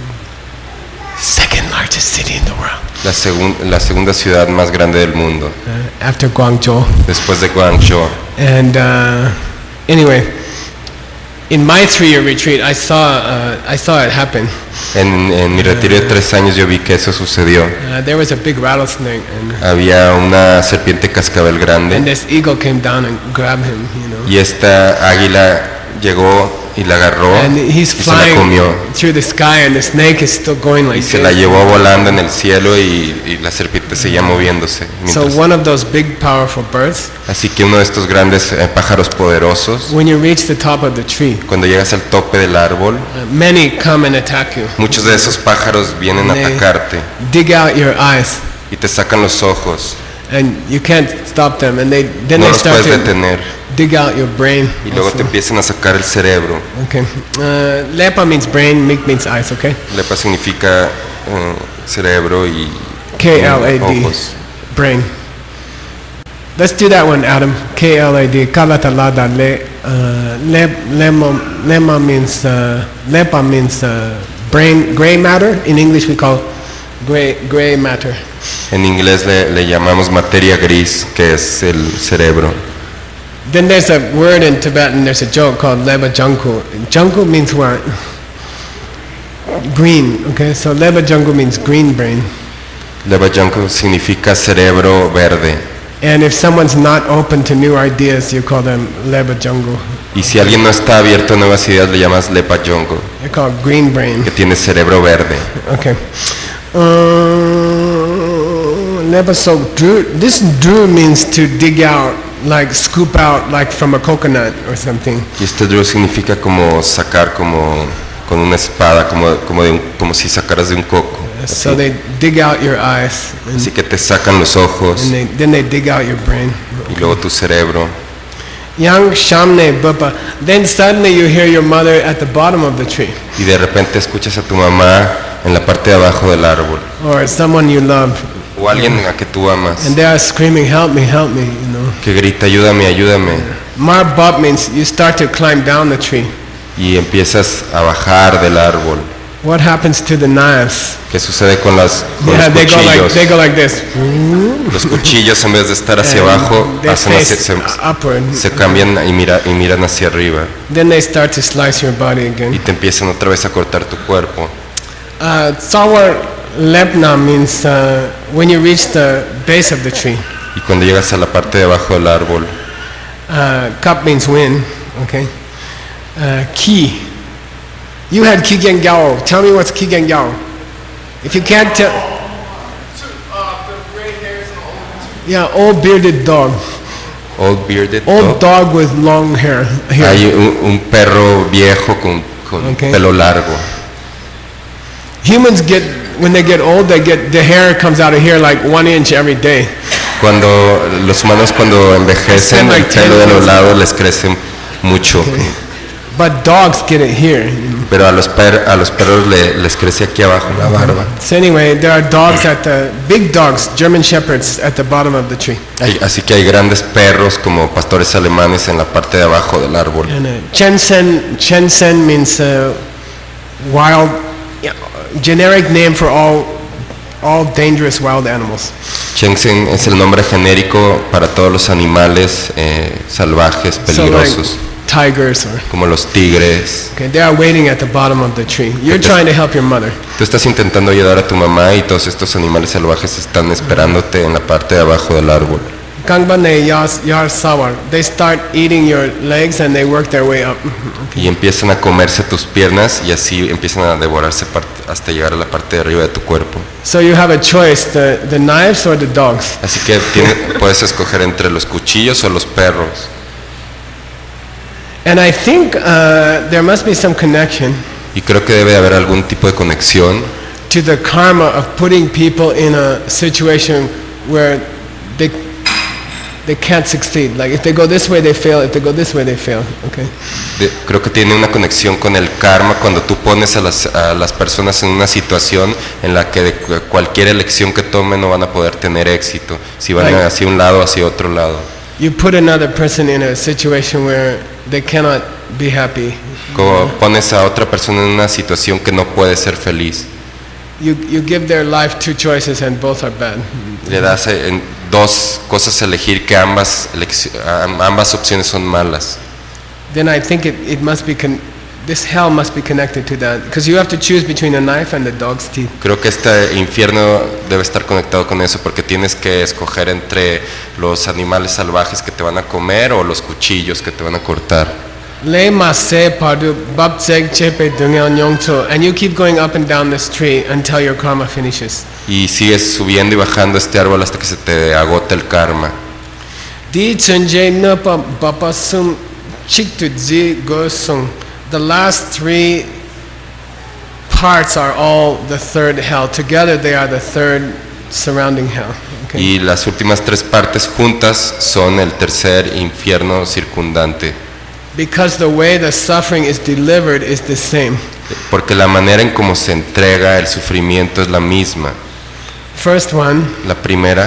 second largest city in the world. la, segun- la segunda ciudad más grande del mundo, Uh, after Guangzhou. después de Guangzhou. And uh, anyway, in my three-year retreat, I saw uh, I saw it happen. En, en mi retiro de tres años yo vi que eso sucedió. Uh, there was a big rattlesnake, and, Había una serpiente cascabel and grande this eagle came down and grabbed him. You know, y esta águila llegó y la agarró and y he's se la flying comió. through the sky, and the snake is still going Y like se la this. llevó volando en el cielo y, y la serpiente seguía moviéndose. So mientras- one of those big, powerful birds, Así que uno de estos grandes eh, pájaros poderosos, when you reach the top of the tree, cuando llegas al tope del árbol, uh, many come and attack you. muchos de esos pájaros vienen a They atacarte dig out your eyes, y te sacan los ojos. and you can't stop them. And they then No they los start puedes to detener dig out your brain. y luego also. te empiezan a sacar el cerebro. Okay. Uh, lepa means brain, mik means eyes, okay? Lepa significa eh, cerebro y K L A D, ojos. brain. Let's do that one, Adam. K L A D, kalatalada le. Uh, le lema, lema means, uh, lepa means uh, brain, gray matter. In English we call gray, gray matter. En inglés le, le llamamos materia gris, que es el cerebro. Then there's a word in Tibetan, there's a joke called leba junku. Junku means what? Green, okay? So leba junku means green brain. Levajanko significa cerebro verde. And if someone's not open to new ideas, you call them leba jungle. Y si alguien no está abierto a nuevas ideas, le llamas lepa jongo, They're called green brain. que tiene cerebro verde. Okay. Uh, leba so drew. This drew means to dig out, like scoop out, like from a coconut or something. Y este drew significa como sacar como con una espada, como, como, de un- como si sacaras de un coco. So Así. they dig out your eyes, and, Así que te sacan los ojos and they, then they dig out your brain. y luego tu cerebro. Yang shamne bapa. Then suddenly you hear your mother at the bottom of the tree, Y de repente escuchas a tu mamá en la parte de abajo del árbol. or someone you love, O alguien a que tú amas, and they are screaming, "Help me, help me!" You know. que grita, ayúdame, ayúdame. Mar bop means you start to climb down the tree. Y empiezas a bajar del árbol. What happens to the knives? ¿Qué sucede con, las, con Yeah, los they go like cuchillos? they go like this. Los cuchillos en vez de estar hacia And abajo, they hacen hacia- face se, upward. se cambian y, mira, y miran hacia arriba. Then they start to slice your body Y again. te empiezan otra vez a cortar tu cuerpo. Uh, Tsawar lepna means uh, when you reach the base of the tree. Y cuando llegas a la parte de abajo del árbol, Uh, Kap means win. Okay. Uh, ki. You had Kigengyao. Tell me what's Kigengyao. If you can't tell. Yeah, old bearded dog. old bearded Old dog. dog with long hair. Here. Hay un, un perro viejo con, con Ok. pelo largo. Humans get, when they get old, they get, the hair comes out of here like one inch every day. Cuando los humanos cuando envejecen, el pelo de los lados les crece mucho. But dogs get it here. Pero a los, per, a los perros le- les crece aquí abajo la barba. So anyway, there are dogs at the, big dogs, German shepherds, at the bottom of the tree. Hay- así que hay grandes perros como pastores alemanes en la parte de abajo del árbol. And uh, Chensen, Chensen means uh, wild, yeah, generic name for all, all dangerous wild animals. Chengsen es el nombre genérico para todos los animales eh, salvajes, So like peligrosos, tigers or, como los tigres. okay, they are waiting at the bottom of the tree. You're trying to help your mother. Tú estás intentando ayudar a tu mamá y todos estos animales salvajes están esperándote en la parte de abajo del árbol. Gangbane yas- yar sawar. They start eating your legs and they work their way up. Y empiezan a comerse tus piernas y así empiezan a devorarse part- hasta llegar a la parte de arriba de tu cuerpo. So you have a choice, the, the knives or the dogs. Así que tiene- puedes escoger entre los cuchillos o los perros. And I think uh, there must be some connection Y creo que debe de haber algún tipo de conexión to the karma of putting people in a situation where they they can't succeed. Like if they go this way, they fail. If they go this way, they fail. Okay. de- creo que tiene una conexión con el karma cuando tú pones a las, a las personas en una situación en la que de cu- cualquier elección que tomen no van a poder tener éxito, si van Right. hacia un lado o hacia otro lado. You put another person in a situation where they cannot be happy. Como pones a otra persona en una situación que no puede ser feliz, You you give their life two choices and both are bad. le das eh, en dos cosas a elegir que ambas, elecci- am- ambas opciones son malas. Then I think it, it must be con- this hell must be connected to that because you have to choose between a knife and the dog's teeth. Creo que este infierno debe estar conectado con eso porque tienes que escoger entre los animales salvajes que te van a comer o los cuchillos que te van a cortar. Le mase padu bab zeg chepe dungyal nyongcho, and you keep going up and down this tree until your karma finishes. Y sigues subiendo y bajando este árbol hasta que se te agota el karma. Di chunje napa bapasum chiktu zi gosung. The last three parts are all the third hell. Together they are the third surrounding hell. Okay. Y las últimas tres partes juntas son el tercer infierno circundante. Because the way the suffering is delivered is the same. Porque la manera en cómo se entrega el sufrimiento es la misma. First one, La primera,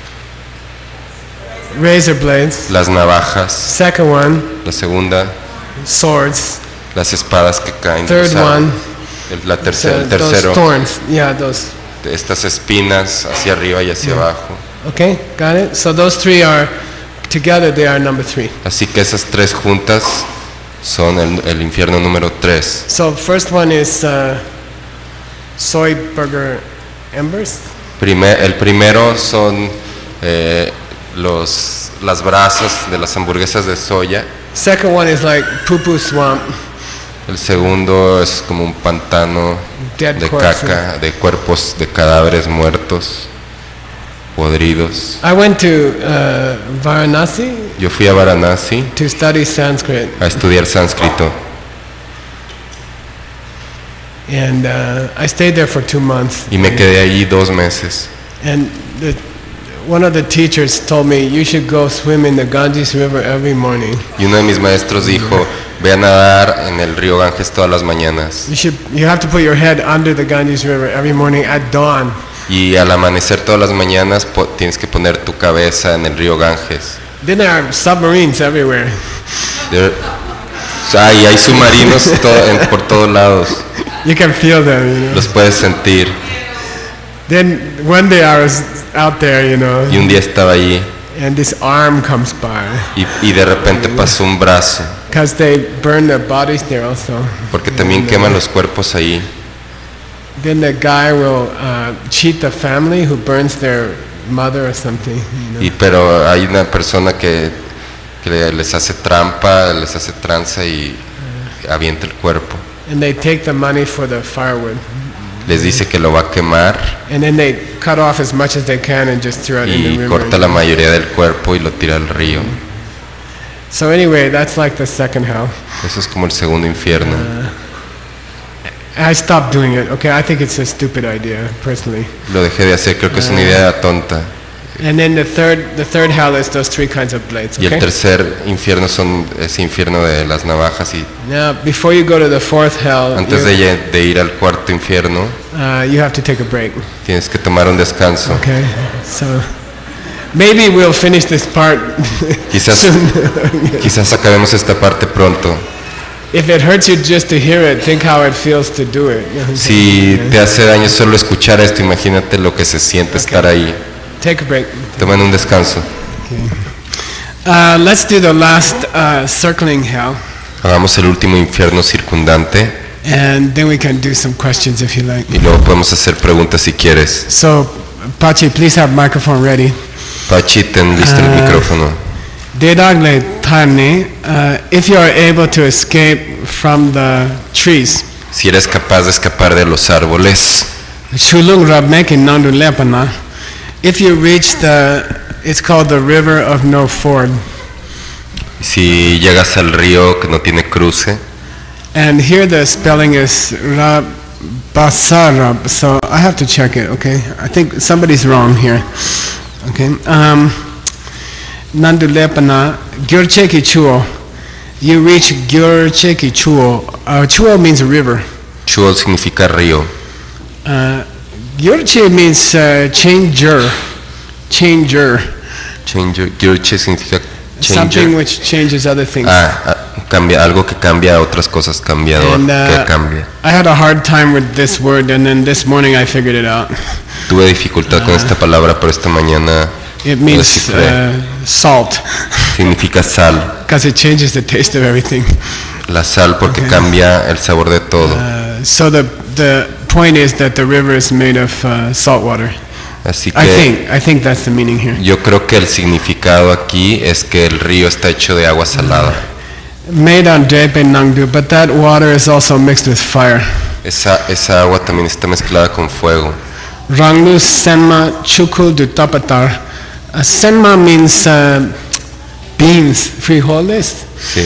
razor blades. las navajas. Second one, La segunda, swords. las espadas que caen. del Third sábado. one, El, la tercer- uh, el those tercero, thorns. Yeah, those. estas espinas hacia arriba y hacia abajo. Okay, got it? So those three are, together they are number three. Así que esas tres juntas son el, el infierno número tres. So first one is uh, soy burger embers. Primer- el primero son eh, los, las brasas de las hamburguesas de soya. Second one is like poo-poo swamp. El segundo es como un pantano Dead de corpses. caca, de cuerpos de cadáveres muertos, podridos. I went to uh, Varanasi Yo fui a Varanasi to study Sanskrit, a estudiar sánscrito and uh, I stayed there for two months. y me quedé allí dos meses. And the, one of the teachers told me you should go swim in the Ganges River every morning. Y uno de mis maestros dijo, ve a nadar en el río Ganges todas las mañanas. You should. You have to put your head under the Ganges River every morning at dawn. Y al amanecer todas las mañanas po- tienes que poner tu cabeza en el río Ganges. Then there are submarines everywhere. There- o sea, y hay submarinos to- en- por todos lados. You can feel them, you know. Los puedes sentir. Then one day I was out there, you know, Y un día estaba allí and this arm comes by, y, y de repente pasó un brazo, because they burn their bodies there also. porque también queman los cuerpos ahí. Then the guy will uh, cheat the family who burns their mother or something, you know. Y pero hay una persona que, que le- les hace trampa, les hace tranza y avienta el cuerpo. And they take the money for the firewood. Les dice que lo va a quemar And then they cut off as much as they can and just throw it in the y river. corta la mayoría del cuerpo y lo tira al río. So anyway, that's like the second hell. Eso es como el segundo infierno. I stopped doing it. Okay, I think it's a stupid idea, personally. Lo dejé de hacer, creo que es una idea tonta. And then the third, the third hell is those three kinds of blades. Y el Okay. tercer infierno son ese infierno de las navajas. Y Now, before you go to the fourth hell, antes you, de, lle- de ir al cuarto infierno, uh, you have to take a break. tienes que tomar un descanso. Okay. So maybe we'll finish this part Quizás, soon. quizás acabemos esta parte pronto. If it hurts you just to hear it, think how it feels to do it. Si te hace daño solo escuchar esto, imagínate lo que se siente estar ahí. Take a break. Tomen un descanso. Uh, let's do the last uh, circling hell, Hagamos el último infierno circundante and then we can do some questions if you like. y luego podemos hacer preguntas si quieres. So, Pachi, please have microphone ready. Pachi, ten listo el Ah. micrófono. Dedagle Tarni, uh, if you are able to escape from the trees, Si eres capaz de escapar de los árboles, Shulung Rabmek in Nandu Lepana, if you reach the, it's called the river of no ford. si llegas al río que no tiene cruce, And here the spelling is Rabasarab, so I have to check it, okay? I think somebody's wrong here. Okay. Um, Nandulepana, Gyurcheki Chuo. You reach Gyurcheki Chuo. Uh, Chuo means river. Chuo significa río. Uh, Gyurche means uh, changer. Changer. Changer, Gyurche significa Something changer. which changes other things. Ah, ah, cambia, algo que cambia otras cosas, cambiador, And, uh, que cambia. I had a hard time with this word, and then this morning I figured it out. Tuve dificultad con esta palabra, pero esta mañana It lo means descifré. uh, salt, Significa sal. because it changes the taste of everything. La sal porque Okay. cambia el sabor de todo. Uh, so the the point is that the river is made of uh, salt water. Así I que think I think that's the meaning here. yo creo que el significado aquí es que el río está hecho de agua salada. Made on Drepe Nangdu, but that water is also mixed with fire. Esa, esa agua también está mezclada con fuego. Ranglu Senma Chukul du Tapatar. Uh, senma means uh, beans, frijoles. Sí.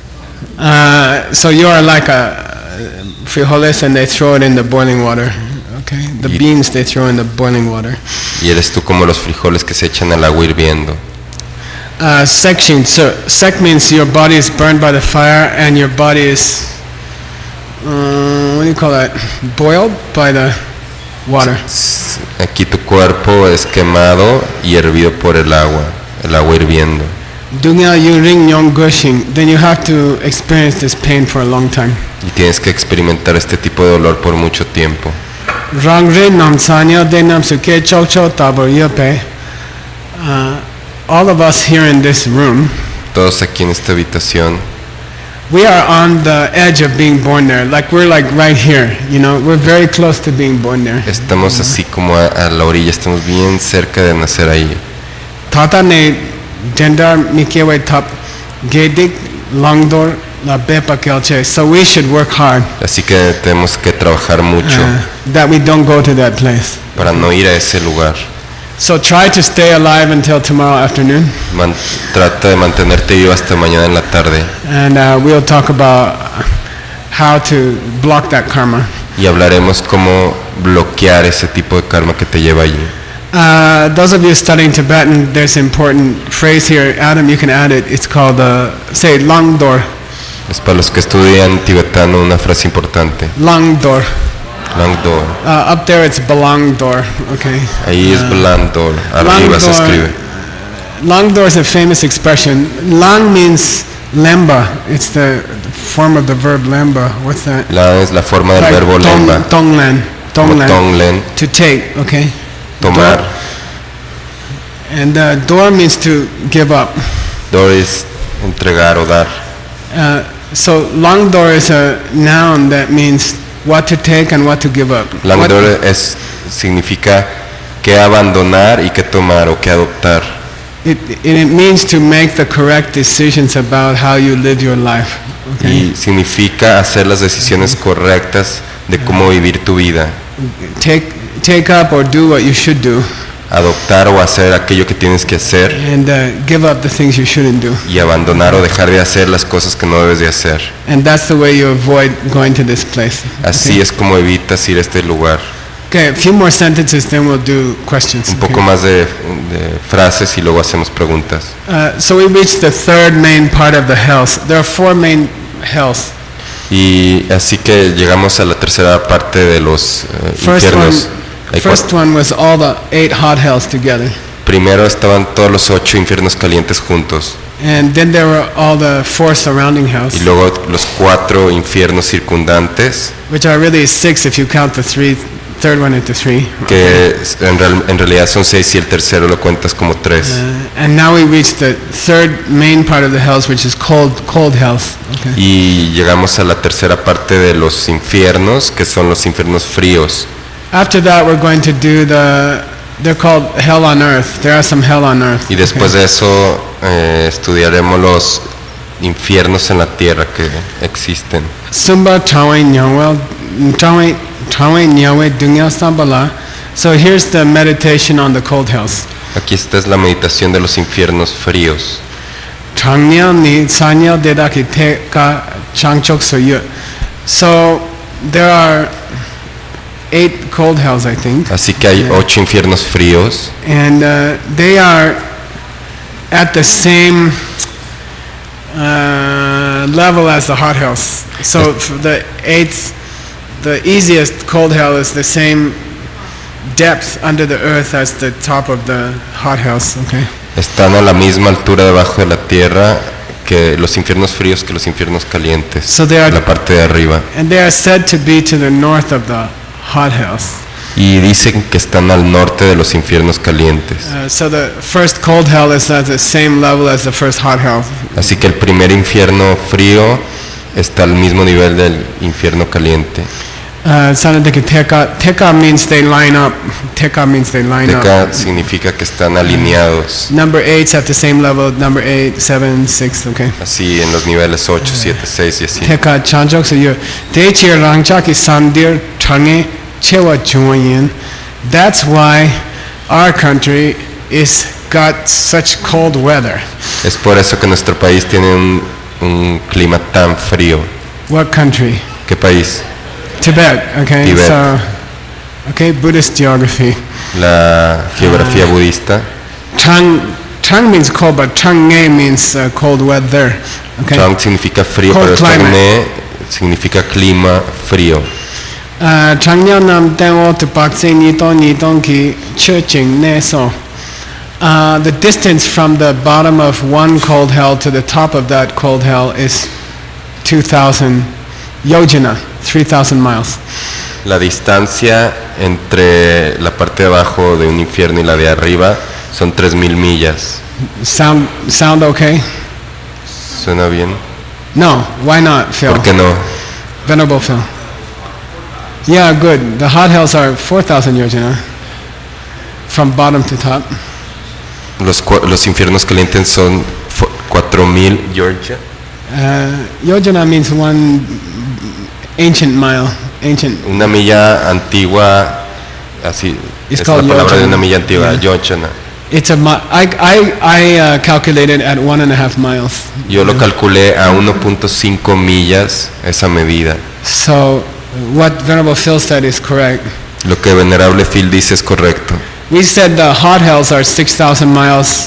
Uh, so you are like a uh, frijoles, and they throw it in the boiling water. Okay, the Ye- beans they throw in the boiling water. Y eres tú como los frijoles que se echan al agua hirviendo. Uh, section. So sek means your body is burned by the fire, and your body is uh, what do you call that? Boiled by the water. Aquí tu cuerpo es quemado y hervido por el agua, el agua hirviendo. Dunya you ring yong gushing. Then you have to experience this pain for a long time. Y tienes que experimentar este tipo de dolor por mucho tiempo. Rang rin nam sanya de nam suke chok chok tabor yope. Uh, all of us here in this room, Todos aquí en esta habitación we are on the edge of being born there. Like we're like right here, you know, we're very close to being born there. estamos así como a, a la orilla, estamos bien cerca de nacer ahí. Tata ne gender mikewe top gedik langdor la bepa kelche. So we should work hard Así que tenemos que trabajar mucho uh, that we don't go to that place. para no ir a ese lugar. So try to stay alive until tomorrow afternoon, Man- trata de mantenerte vivo hasta mañana en la tarde and uh, we'll talk about how to block that karma. y hablaremos cómo bloquear ese tipo de karma que te lleva allí. Uh, those of you studying Tibetan, there's an important phrase here. Adam, you can add it. It's called, uh, say, Langdor. Es para los que estudian tibetano una frase importante. Langdor. Langdor. Uh, up there it's Balangdor. Okay. Ahí es Blandor. Arriba se escribe. Langdor is a famous expression. Lang means lemba. It's the form of the verb lemba. What's that? La es la forma del Like verbo tong- lemba. Tonglen. Como Tonglen. tonglen, To take. Okay. tomar. And uh, dor means to give up. Dor es entregar o dar. Uh, so langdor is a noun that means what to take and what to give up. Langdor What- es, significa que abandonar y que tomar o que adoptar. It, it, it means to make the correct decisions about how you live your life. Okay? Y significa hacer las decisiones correctas de cómo vivir tu vida. Take, take up or do what you should do, Adoptar o hacer aquello que tienes que hacer and uh, give up the things you shouldn't do. y abandonar o dejar de hacer las cosas que no debes de hacer. And that's the way you avoid going to this place. Así Okay? es como evitas ir a este lugar. Okay, a few more sentences, then we'll do questions. Un poco okay? más de, de frases y luego hacemos preguntas. Uh, so we reached the third main part of the hells. There are four main hells. Y así que llegamos a la tercera parte de los eh, First one, infiernos. Hay first cuatro. one was all the eight hot hells together. Primero estaban todos los ocho infiernos calientes juntos And then there were all the four surrounding hells, y luego los cuatro infiernos circundantes which are really six if you count the three, third one into three. que en, real- en realidad son seis y el tercero lo cuentas como tres. Uh, and now we reach the third main part of the hells, which is cold, cold hells. Okay. Y llegamos a la tercera parte de los infiernos, que son los infiernos fríos. After that, we're going to do the, they're called hell on earth. There are some hell on earth. Y después de eso eh, estudiaremos los infiernos en la tierra que existen. Sumba Tawe Nyawel, Tawe Tawe Nyawe Dunya Sambala. So here's the meditation on the cold hells. Aquí esta es la meditación de los infiernos fríos. Changnya ni sanya dedaki te ka changchok soyu. So there are eight cold hells, I think, Así que hay Yeah. ocho infiernos fríos and uh, they are at the same uh, level as the hot hells. So for the eighth, the easiest cold hell is the same depth under the earth as the top of the hot hells. Okay. están a la misma altura debajo de la tierra que los infiernos fríos que los infiernos calientes. So they are, La parte de arriba. and they are said to be to the north of the hot hells. Y dicen que están al norte de los infiernos calientes. Uh, so the first cold hell is at the same level as the first hot hell. Así que el primer infierno frío está al mismo nivel del infierno caliente. Uh, Sanadika Teka, Teka means they line up. Teka means they line Teca up. significa que están alineados, Number eight's at the same level. Number eight, seven, six. Okay. así en los niveles ocho, siete, seis y así. Teka chanjok so you Dechir Rangchaki Sandir Change Chewa Chuayin. That's why our country is got such cold weather. Es por eso que nuestro país tiene un, un clima tan frío. What country? ¿Qué país? Tibet. Okay. Tibet. So, okay, Buddhist geography. La geografía budista. Chang Chang means cold, but Chang'e means uh, cold weather. Okay. Chang significa frío, Cold pero climate. Chang'e significa clima frío. Uh, Changnya nam tengo to pakse nitong nitong ki churching ne so. Uh, the distance from the bottom of one cold hell to the top of that cold hell is two thousand yojana, three thousand miles. La distancia entre la parte de abajo de un infierno y la de arriba son tres mil millas. Sound sound okay? ¿Suena bien? No, why not, Phil? ¿Por qué no? Venerable Phil. Yeah, good. The hot hells are four thousand yojana from bottom to top. Los, los infiernos calientes son cuatro mil Georgia. Uh, Yojana means one ancient mile, ancient. Una milla antigua, así It's es la called palabra yojana. de una milla antigua, Yeah. Yojana. It's a mi- I I I uh, calculated at one and a half miles. Yo lo calculé a uno punto cinco millas esa medida. So what Venerable Phil said is correct. Lo que Venerable Phil dice es correcto. We said the hot hells are six thousand miles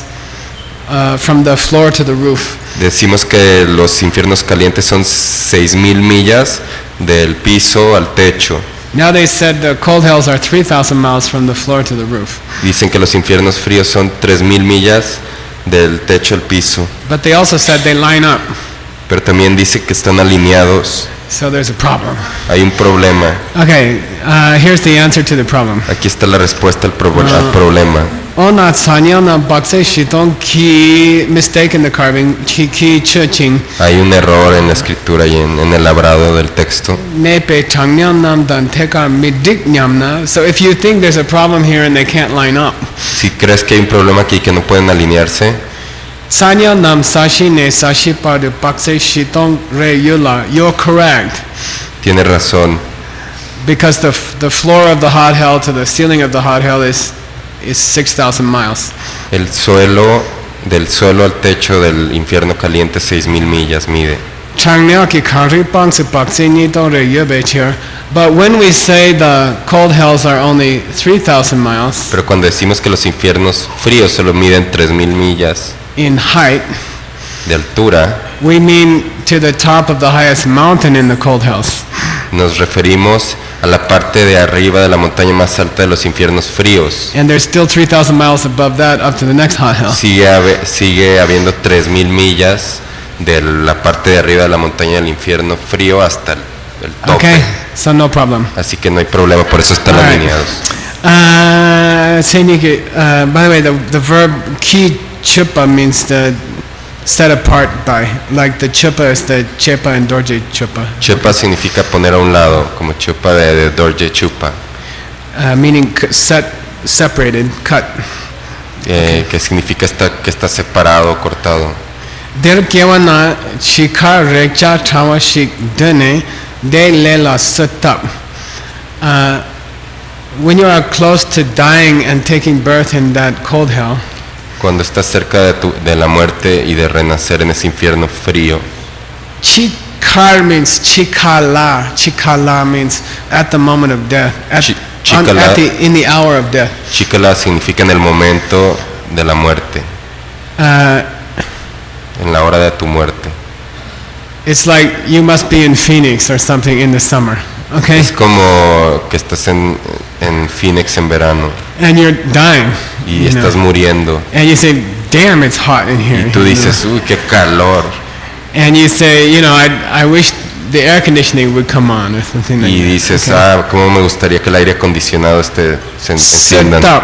uh, from the floor to the roof. Decimos que los infiernos calientes son seis mil millas del piso al techo. Now they said the cold hells are three thousand miles from the floor to the roof. Dicen que los infiernos fríos son tres mil millas del techo al piso. But they also said they line up. Pero también dice que están alineados. So there's a problem. Hay un problema. Okay, uh, here's the answer to the problem. Aquí está la respuesta al, prob- al problema. Ona tsanya na bakse shiton ki mistake in the carving ki ki chuching Hay un error en la escritura y en, en el labrado del texto. nepe changmyan nam dan teka midik nyamna. So if you think there's a problem here and they can't line up, Si crees que hay un problema aquí que no pueden alinearse, sanya nam sashi ne sashi pa de bakse shiton re yula, you're correct. tienes razón. Because the f- the floor of the hot hell to the ceiling of the hot hell is is six thousand miles. El suelo, del suelo al techo del infierno caliente, seis mil millas mide. Changmya ki khari pang se bakse ni ton re yube chir. But when we say the cold hells are only three thousand miles Pero cuando decimos que los infiernos fríos solo miden tres mil millas in height, de altura, we mean to the top of the highest mountain in the cold hells. nos referimos a la parte de arriba de la montaña más alta de los infiernos fríos. And there's still three thousand miles above that up to the next hot hell. Sigue, habe- sigue habiendo tres mil millas de la parte de arriba de la montaña del infierno frío hasta el, el tope. Okay, so no problem. Así que no hay problema, por eso están All right. alineados. Uh, Seniki, uh, by the way, the, the verb ki chupa means the set apart by. Like the chupa is the chepa and dorje chupa. Chupa significa poner a un lado, como chupa de, de Dorje Chupa, Uh, meaning c- set, separated, cut. eh, que significa está, que está separado, cortado. Der kewana shikha rekcha thawa shik dene de lela satap. Uh, when you are close to dying and taking birth in that cold hell, Cuando estás cerca de, tu, de la muerte y de renacer en ese infierno frío, chikar means chikala. Chikala means at the moment of death. At, Chi- on- chikala. at the, in the hour of death. Chikala significa en el momento de la muerte, Uh, en la hora de tu muerte. it's like you must be in Phoenix or something in the summer. Okay? Es como que estás en, en Phoenix en verano And you're dying. y you know. estás muriendo And you say, damn, it's hot in here. y tú you know. dices, uy, qué calor. And you say, you know, I, I wish the air conditioning would come on or something like Y that. dices, Okay. ah, cómo me gustaría que el aire acondicionado esté, se Sit enciendan. up.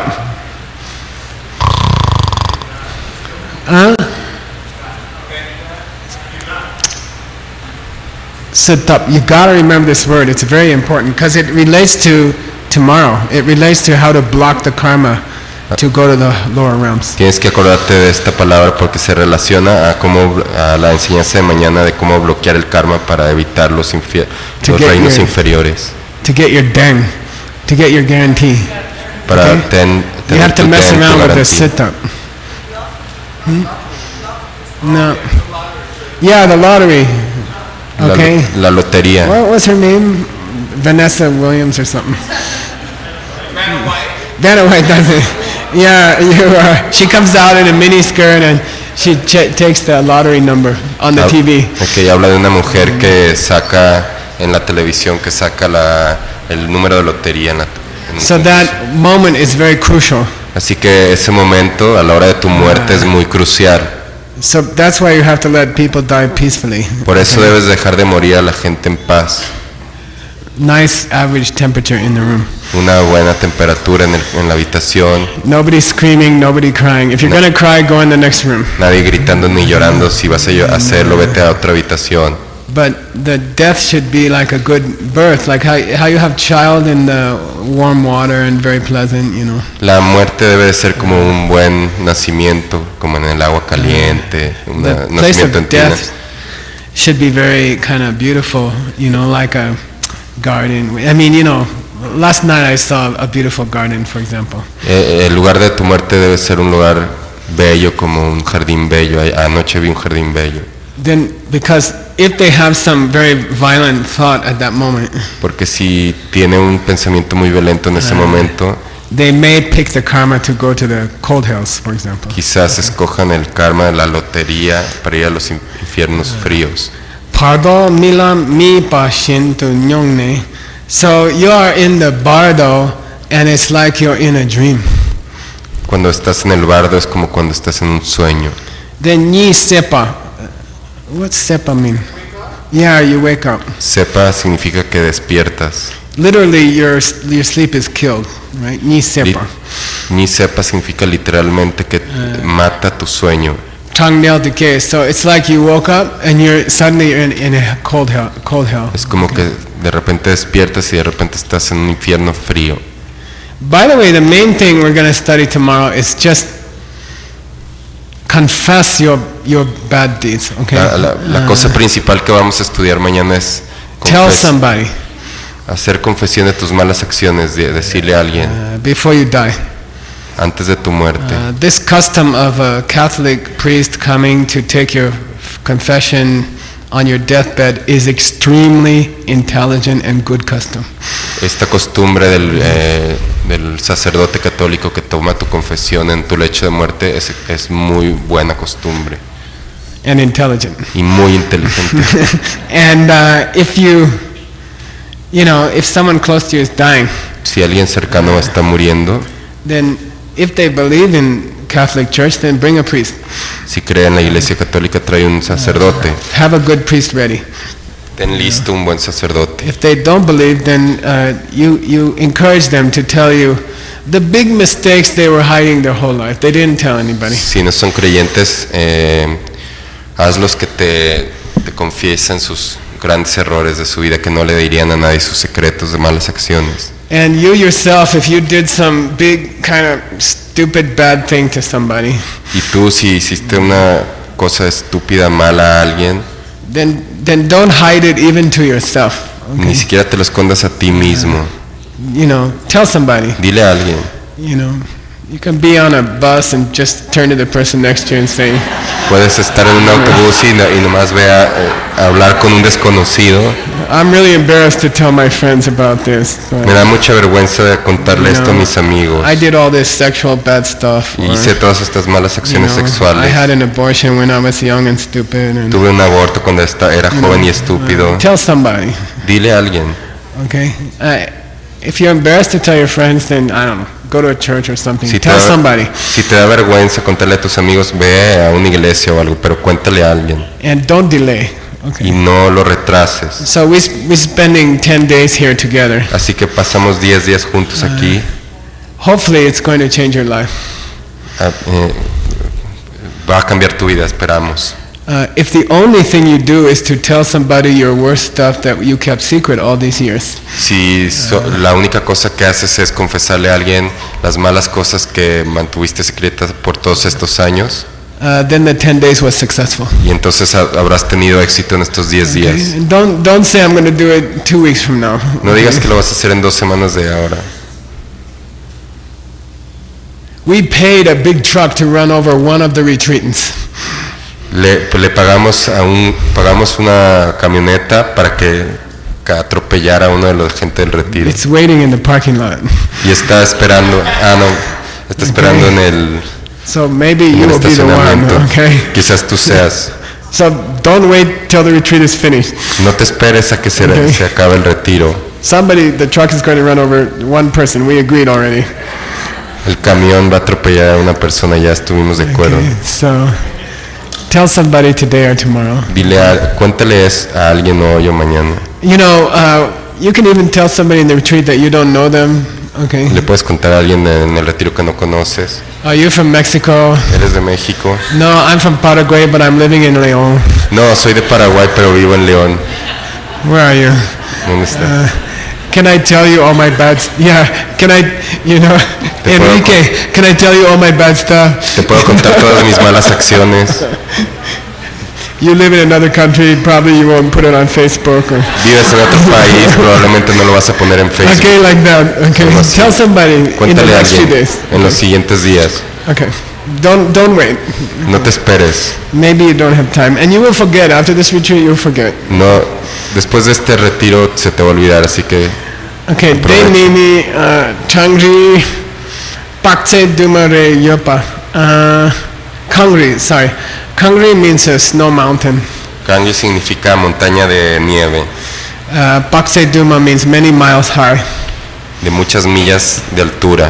Huh? Sit up. You gotta remember this word. It's very important because it relates to tomorrow. It relates to how to block the karma to go to the lower realms. Tienes que acordarte de esta palabra porque se relaciona a cómo a la enseñanza de mañana de cómo bloquear el karma para evitar los, infie- To los get reinos your- inferiores. To get your deng, to get your guarantee. Para Okay. ten- You tener have to tu mess ten, tu around with the garantía. sit up. Hmm? No. Yeah, the lottery. La, Okay. la lotería. What was her name? Vanessa Williams or something. Vanna White does it. Yeah, you are. She comes out in a mini skirt and she ch- takes the lottery number on the Ah, T V. Ok, habla de una mujer que saca en la televisión, que saca la, el número de lotería en la en un So concurso. that moment is very crucial. Así que ese momento a la hora de tu muerte es muy crucial. So that's why you have to let people die peacefully. Por eso debes dejar de morir a la gente en paz. Nice average temperature in the room. Una buena temperatura en, el- en la habitación. Nobody screaming, nobody crying. If you're No. gonna cry, go in the next room. Nadie gritando ni llorando. Si vas a llo- hacerlo, vete a otra habitación. but the death should be like a good birth, like how, how you have child in the warm water and very pleasant, you know. La muerte debe de ser como un buen nacimiento, como en el agua caliente, un The place nacimiento en of death tinas. should be very kind of beautiful, you know, like a garden. I mean, you know, last night I saw a beautiful garden, for example. Eh, el lugar de tu muerte debe ser un lugar bello, como un jardín bello. Anoche vi un jardín bello. Then, because if they have some very violent thought at that moment, Porque si tiene un pensamiento muy violento en ese Ah. momento, they may pick the karma to go to the cold hills, for example. quizás escojan el karma, la lotería, para ir a los in- infiernos fríos. Pardo milam mi pashintu nyongne. So you are in the bardo, and it's like you're in a dream. Cuando estás en el bardo es como cuando estás en un sueño. Then ni sepa. What's sepa mean? Yeah, you wake up. Sepa significa que despiertas. Literally, your your sleep is killed, right? Ni Li- sepa. Ni sepa significa literalmente que mata tu sueño. Tangnel decay. So it's like you woke up and you're suddenly in, in a cold hell. Cold hell. Es como que de repente despiertas y de repente estás en un infierno frío. By the way, the main thing we're going to study tomorrow is just confess your your bad deeds. Okay. La, la- la Uh, cosa principal que vamos a estudiar mañana es tell confes- somebody hacer confesión de tus malas acciones, de decirle a alguien uh, before you die. antes de tu muerte. Uh, this custom of a Catholic priest coming to take your f- confession on your deathbed is extremely intelligent and good custom. Esta costumbre del, eh, del sacerdote católico que toma tu confesión en tu lecho de muerte es, es muy buena costumbre And intelligent. y muy inteligente. And uh, if you, you know, if someone close to you is dying, Si alguien cercano está muriendo, then if they believe in Catholic Church, then bring a priest. si cree en la Iglesia Católica, trae un sacerdote. Have a good priest ready. Ten listo un buen sacerdote. If they don't believe, then uh, you, you encourage them to tell you the big mistakes they were hiding their whole life. They didn't tell anybody. Si no son creyentes, eh, hazlos que te, te confiesen sus grandes errores de su vida, que no le dirían a nadie sus secretos de malas acciones. And you yourself, if you did some big kind of stupid bad thing to somebody, Y tú, si hiciste una cosa estúpida, mala a alguien, then then don't hide it even to yourself. ni Okay? siquiera te lo escondas a ti mismo. You know, tell somebody. Dile a alguien. You know, you can be on a bus and just turn to the person next to you and say, Puedes estar en un autobús y, no- y nomás ve a, eh, a hablar con un desconocido. I'm really embarrassed to tell my friends about this. But, Me da mucha vergüenza de contarle you esto a know, mis amigos. I did all this sexual bad stuff. Y or, hice todas estas malas you acciones know, I sexuales. had an abortion when I was young and stupid. And, Tuve un aborto cuando esta- era you know, joven y estúpido. uh, tell somebody. Dile a alguien. Okay. Uh, if you're embarrassed to tell your friends, then I don't know. Go to a church or something. Si te, tell da, somebody. si te da vergüenza contarle a tus amigos, ve a una iglesia o algo, pero cuéntale a alguien. And don't delay. Y Okay. no lo retrases. So we we're spending ten days here together. Así que pasamos diez días juntos aquí. Hopefully, it's going to change your life. Ah, eh, va a cambiar tu vida, esperamos. Uh, if the only thing you do is to tell somebody your worst stuff that you kept secret all these years, Si so- la única cosa que haces es confesarle a alguien las malas cosas que mantuviste secretas por todos estos años, uh, then the ten days was successful. y entonces ha- habrás tenido éxito en estos diez días. Okay? And Don't don't say I'm going to do it two weeks from now. No digas que lo vas a hacer en dos semanas de ahora. We paid a big truck to run over one of the retreatants. Le, le pagamos a un pagamos una camioneta para que, que atropellara a uno de los gente del retiro It's waiting in the parking lot. y está esperando ah no está esperando en el, So maybe en you el will be the one, estacionamiento. okay? Quizás tú seas. So don't wait till the retreat is finished. No te esperes a que se, Okay. se acabe el retiro. Somebody, the truck is going to run over one person. We agreed already. El camión va a atropellar a una persona, ya estuvimos de acuerdo. Okay, so tell somebody today or tomorrow. Dile a, cuéntale es a alguien hoy o mañana. You know, uh, you can even tell somebody in the retreat that you don't know them. Okay. Le puedes contar a alguien en el retiro que no conoces. Are you from Mexico? Eres de México. No, I'm from Paraguay, but I'm living in León. No, soy de Paraguay, pero vivo en León. Where are you? ¿Dónde está? Uh, can I tell you all my bad st- Yeah, can I, you know, Te puedo Enrique, can I tell you all my bad stuff? Te puedo contar todas mis malas acciones. You live in another country, probably you won't put it on Facebook. Or, Vives en otro país, probablemente no lo vas a poner en Facebook. okay, like that. Okay, Algo así. tell somebody in the Cuéntale a next few alguien days. en los siguientes días. Okay, don't don't wait. No te esperes. Maybe you don't have time, and you will forget after this retreat. You'll forget. No, después de este retiro se te va a olvidar, así que Okay, Aprovecha. de nini uh, changri pakse dumare yopa. Uh, Kangri, sorry. Kangri means a snow mountain. Kangi significa montaña de nieve, Uh, Pakse Duma means many miles high. de muchas millas de altura.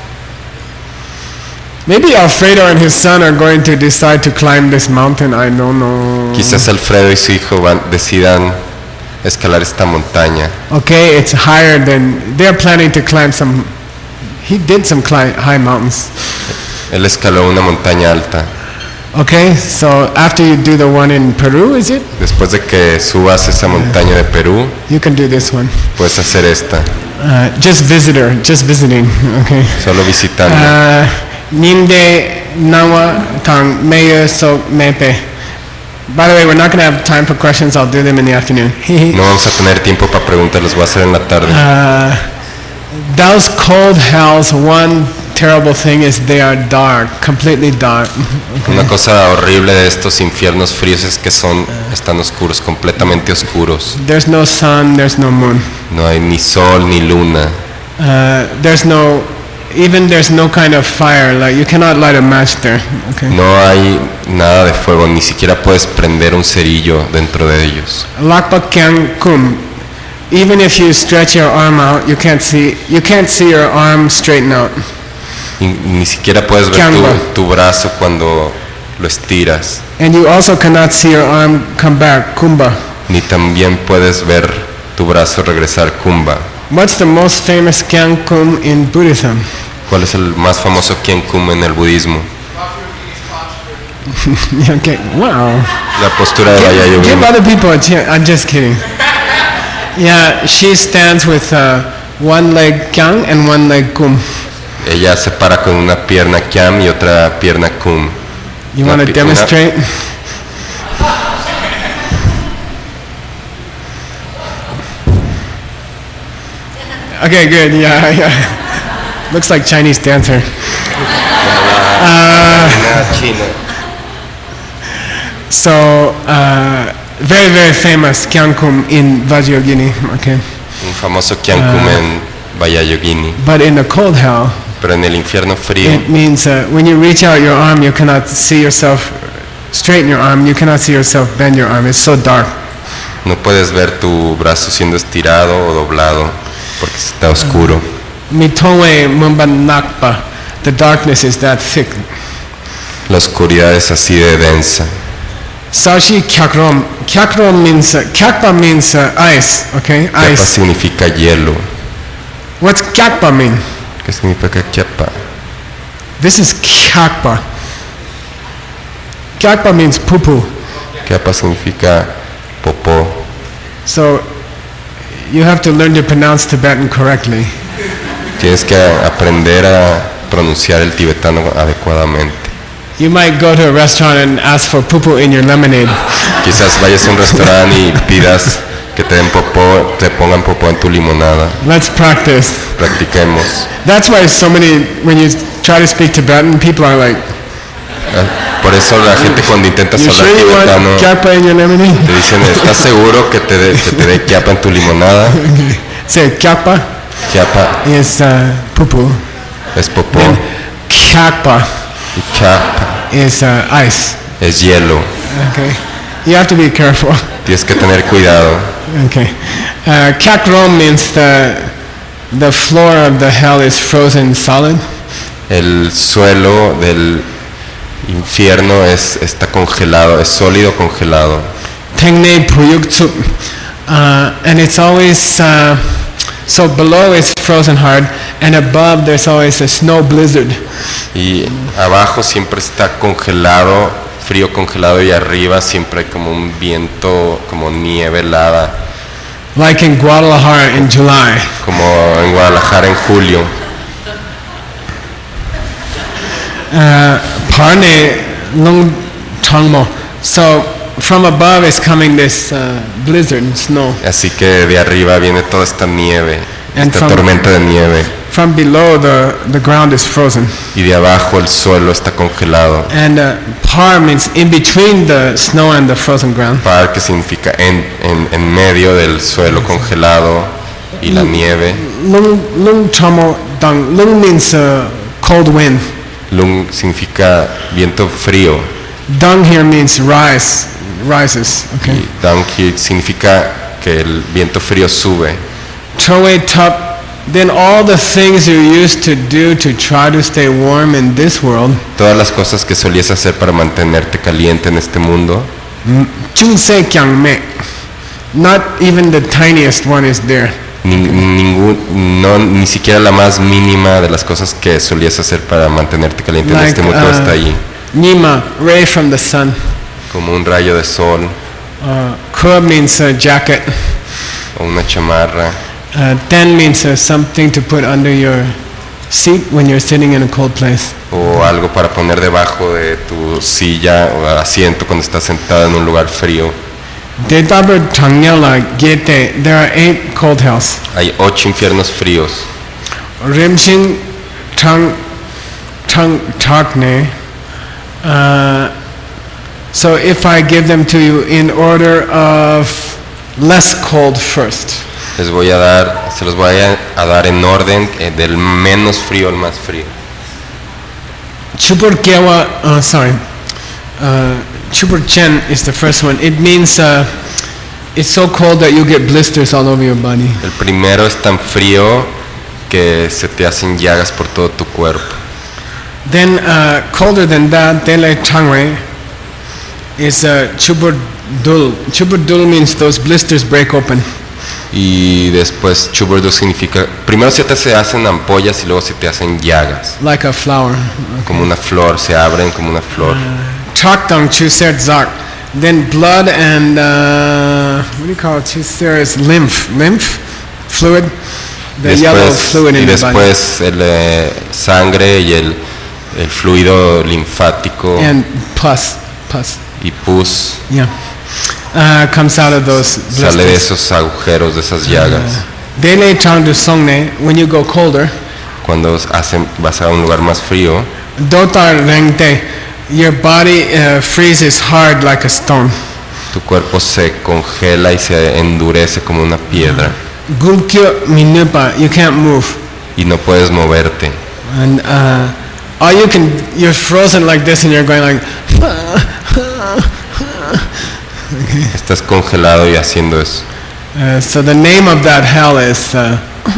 Maybe Alfredo and his son are going to decide to climb this mountain. I don't know. Quizás Alfredo y su hijo van, decidan escalar esta montaña. Okay, it's higher than they're planning to climb some. He did some climb high mountains. Él escaló una montaña alta. Okay, so after you do the one in Peru, is it? Después de que subas esa montaña de Perú, You can do this one. puedes hacer esta, Uh, just visitor, just visiting. Okay. solo visitando. Uh, Ninde nawa tang meya so mepe. By the way, we're not going to have time for questions. I'll do them in the afternoon. No vamos a tener tiempo para preguntas, los voy a hacer en la tarde. uh, those cold hells, one terrible thing is they are dark, completely dark. Una cosa horrible de estos infiernos fríos es que son, están oscuros, completamente oscuros. There's no sun, there's no moon. No hay ni sol ni luna. Uh, there's no, even there's no kind of fire. Like you cannot light a match there. Okay. No hay nada de fuego, ni siquiera puedes prender un cerillo dentro de ellos. Lakpa kyang kum. Even if you stretch your arm out, you can't see. You can't see your arm straighten out. Y ni siquiera puedes ver Kyangba. tu, tu brazo cuando lo estiras. And you also cannot see your arm come back. Kumba. Ni también puedes ver tu brazo regresar kumba. What's the most famous kyang kum in Buddhism? ¿Cuál es el más famoso Kien Kum en el budismo? Okay. Wow. La postura de Give, Vajrayogini. give other people a chance. I'm just kidding. Yeah, she stands with uh, one leg kyang and one leg kum. Ella se para con una pierna Kyam y otra pierna Kum. You Una want to pi- demonstrate? Okay, good. Yeah, yeah. Looks like Chinese dancer. Una china. So, uh, very, very famous kyang kum in Vajrayogini. Okay. Un famoso Kien Kum en Vajrayogini. But in the cold hell, Pero en el infierno frío, it means uh, when you reach out your arm, you cannot see yourself, straighten your arm, you cannot see yourself bend your arm. It's so dark. no puedes ver tu brazo siendo estirado o doblado porque está oscuro. Mitowe mumban nakpa. The darkness is that thick. La oscuridad es así de densa. Sarshi kyakrom. Kyakrom means, uh, kyakpa means uh, ice, okay? Kyapa Ice. significa hielo. What's kyakpa mean? ¿Qué significa Kyapa? This is kyakpa. Kyakpa means poo-poo. Kyapa significa popó. So you have to learn to pronounce Tibetan correctly. Tienes que aprender a pronunciar el tibetano adecuadamente. You might go to a restaurant and ask for poo-poo in your lemonade. Quizás vayas a un restaurante y pidas que te den popó, te pongan popó en tu limonada. Let's practice. Practiquemos. That's why so many, when you try to speak Tibetan, people are like, Ah, Por eso la gente cuando intenta you hablar sure you tibetano want kyakpa in your lemonade? te dicen, ¿estás seguro que te dé que te dé kyapa en tu limonada? Say kyakpa Kyapa is uh, poo-poo. es popó Then kyakpa y kyapa is uh, ice. es hielo. Okay. You have to be careful. Tienes que tener cuidado. Okay. Uh, Kyakrom means the, the floor of the hell is frozen solid. El suelo del infierno es, está congelado, es sólido congelado. Tengne Puyuktsup. Uh, and it's always, uh, so below is frozen hard, and above there's always a snow blizzard. Y abajo siempre está congelado frío congelado y arriba siempre hay como un viento, como nieve helada, like in Guadalajara in July. como en Guadalajara en julio. Uh, Parne Long Tangmo. So from above is coming this uh, blizzard and snow. Así que de arriba viene toda esta nieve, And esta from- tormenta de nieve, From below the, the ground is frozen. y de abajo el suelo está congelado. And uh, par means in between the snow and the frozen ground. Par, que significa en, en, en medio del suelo congelado y la nieve. Lung Lung Chamo Dang. Lung means uh, cold wind. Lung significa viento frío. Dung here means rise, rises. Okay. Y Danghi significa que el viento frío sube. Choe Tup. Then all the things you used to do to try to stay warm in this world. Todas las cosas que solías hacer para mantenerte caliente en este mundo, Chung Se Kyang Me. Not even the tiniest one is there. ni, ningún, no, ni siquiera la más mínima de las cosas que solías hacer para mantenerte caliente en Like, este mundo uh, está allí. Nima, ray from the sun. Como un rayo de sol Uh, Kua means a jacket. o una chamarra. Uh, ten means uh, something to put under your seat when you're sitting in a cold place. O algo para poner debajo de tu silla o asiento cuando estás sentado en un lugar frío. Detaber Changyala Gete, there are eight cold hells. Hay ocho infiernos fríos. Rimshin Tang Tang Takne. Uh, so if I give them to you in order of less cold first. Les voy a dar, se los voy a, a dar en orden, eh, del menos frío al más frío. Chupur Kewa, uh, sorry. Uh, Chupur Chen is the first one. It means uh, it's so cold that you get blisters all over your body. El primero es tan frío que se te hacen llagas por todo tu cuerpo. Then uh, colder than that, Dele Changre is uh, Chupur Dul. Chupur Dul means those blisters break open. Y después chuburdu significa, primero se te se hacen ampollas y luego se te hacen llagas. Like a flower. Como una flor, se abren como una flor. Chakdang Chuser Zak. Then blood and, uh, what do you call it? Chuser is lymph. Lymph? Fluid? The yellow Después, fluid y in the body. después el eh, sangre y el, el fluido linfático And pus. Pus. y pus Yeah. Uh, comes out of those sale de blisters. esos agujeros, de esas llagas. Dele Changdu Songne, when you go colder, Cuando hacen, vas a un lugar más frío, Dotar Rengte, your body uh, freezes hard like a stone. tu cuerpo se congela y se endurece como una piedra Gulkyo Minupa, you can't move. y no puedes moverte. And uh, all you can, you're frozen like this and you're going like, Estás congelado y haciendo eso. uh, so the name of that hell is, uh,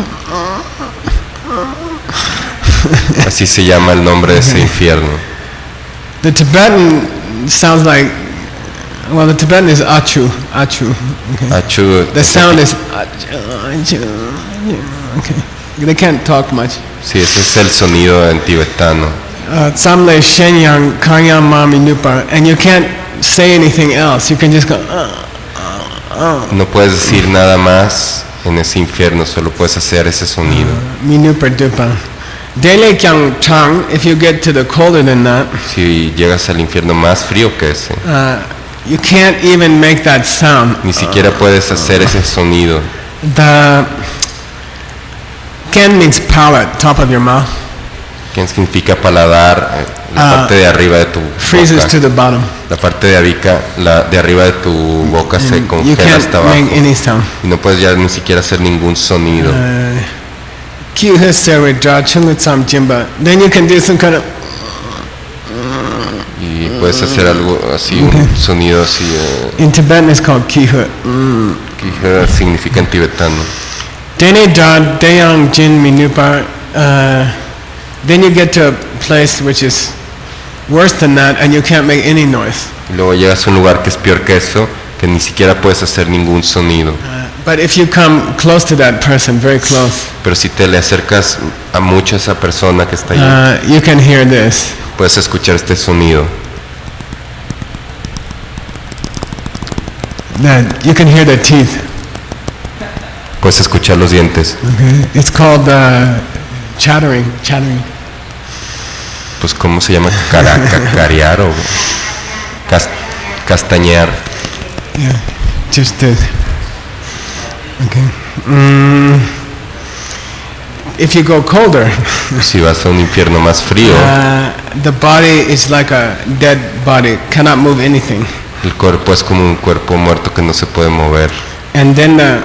Así se llama el nombre de ese infierno. the Tibetan sounds like, well, the Tibetan is Achu, Achu. Okay. Achu, The sound is Achu, Achu, Achu. Okay. They can't talk much. sí, ese es el sonido en tibetano. Uh, Tsamle Shenyang Kanyam Mami Nupa, and you can't say anything else. You can just go. Uh, uh, uh. No puedes decir nada más en ese infierno, solo puedes hacer ese sonido. Minupa Dupa. Dele Kyang Chang, if you get to the colder than that, Si llegas al infierno más frío que ese, uh, you can't even make that sound. ni siquiera puedes hacer ese sonido. The Ken means palate, top of your mouth, ¿Qué significa paladar? Eh, La Ah, parte de arriba de tu freezes boca. to the bottom. La parte de, abica, la, de arriba de tu boca se You congela hasta can't abajo. make any sound. Y no puedes ya ni siquiera hacer ningún sonido. Then you can do some kind of. Y puedes hacer algo así, un sonido así. eh, In Tibetan, it's called kihut. que significa en tibetano. Dene da deyang jin minupa. Uh, then you get to a place which is worse than that, and you can't make any noise. Y luego llegas a un lugar que es peor que eso, que ni siquiera puedes hacer ningún sonido. Uh, but if you come close to that person, very close, Pero si te le acercas a mucho a esa persona que está allí, uh, you can hear this. puedes escuchar este sonido. that you can hear the teeth. Puedes escuchar los dientes. Okay. It's called uh, chattering. Chattering. Pues ¿cómo se llama? Cara, cacarear o cas, castañear. Yeah, just did. Okay. Mm, if you go colder, si vas a un infierno más frío, uh, the body is like a dead body, cannot move anything. El cuerpo es como un cuerpo muerto que no se puede mover. And then the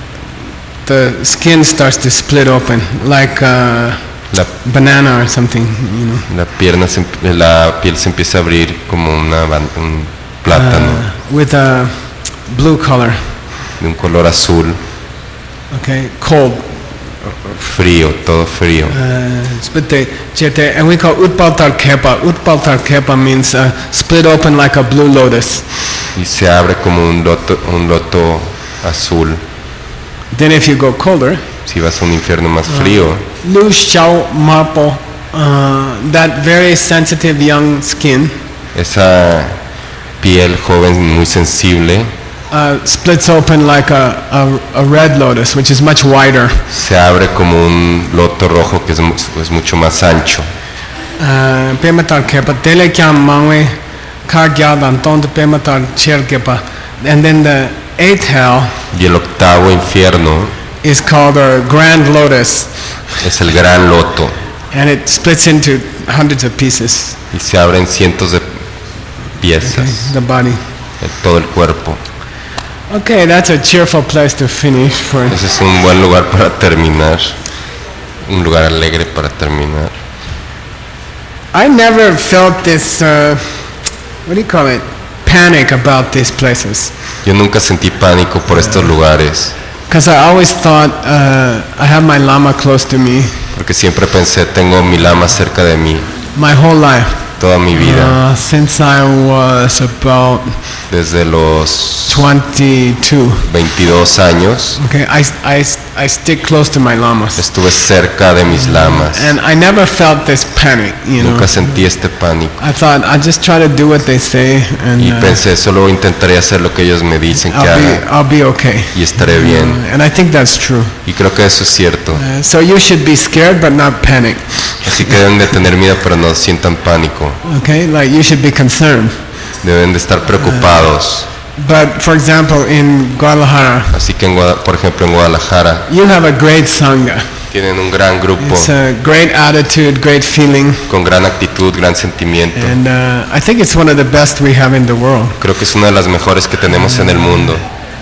the skin starts to split open, like a la, banana or something, you know. La pierna, se, la piel se empieza a abrir como una, un plátano. Uh, with a blue color. De un color azul. Okay, cold. Frío, todo frío. Uh, and we call Utpaltar Kepa. Utpaltar Kepa means uh, split open like a blue lotus. Y se abre como un loto, un loto azul. Then if you go colder, si vas a un infierno más frío, Lu Xiao Mapo, uh, that very sensitive young skin, esa piel joven muy sensible, Uh, splits open like a, a, a red lotus, which is much wider. Se abre como un loto rojo que es, es mucho más ancho. Pematar kepa tele kya mangwe ka gya dan ton de pematar cher kepa. And then the eighth hell. Y el octavo infierno is called a grand lotus. Es el gran loto. And it splits into hundreds of pieces. Y se abren cientos de piezas. Okay, the body. Todo el cuerpo. Okay, that's a cheerful place to finish for. Ese es un buen lugar para terminar, un lugar alegre para terminar. I never felt this, uh, what do you call it, panic about these places. Yo nunca sentí pánico por estos lugares. Because I always thought uh, I have my lama close to me. Porque siempre pensé tengo mi lama cerca de mí. My whole life. Toda mi vida. Uh, since I was about desde los twenty-two. veintidós años. Okay, I, I, I stick close to my lamas. Estuve cerca de mis lamas. And I never felt this panic, you know. Nunca sentí este pánico. I thought I just try to do what they say and. Y pensé solo intentaré hacer lo que ellos me dicen que haga. I'll be okay. Y estaré bien. Uh, and I think that's true. Y creo que eso es cierto. Uh, so you should be scared but not panic. Así que deben de tener miedo pero no sientan pánico. Okay, like you should be concerned. Deben de estar preocupados. Uh, but for example, in Guadalajara. Así que en por ejemplo en Guadalajara. You have a great sangha. Tienen un gran grupo. It's a great attitude, great feeling. Con gran actitud, gran sentimiento. And uh, I think it's one of the best we have in the world. Creo que es una de las mejores que tenemos en el mundo.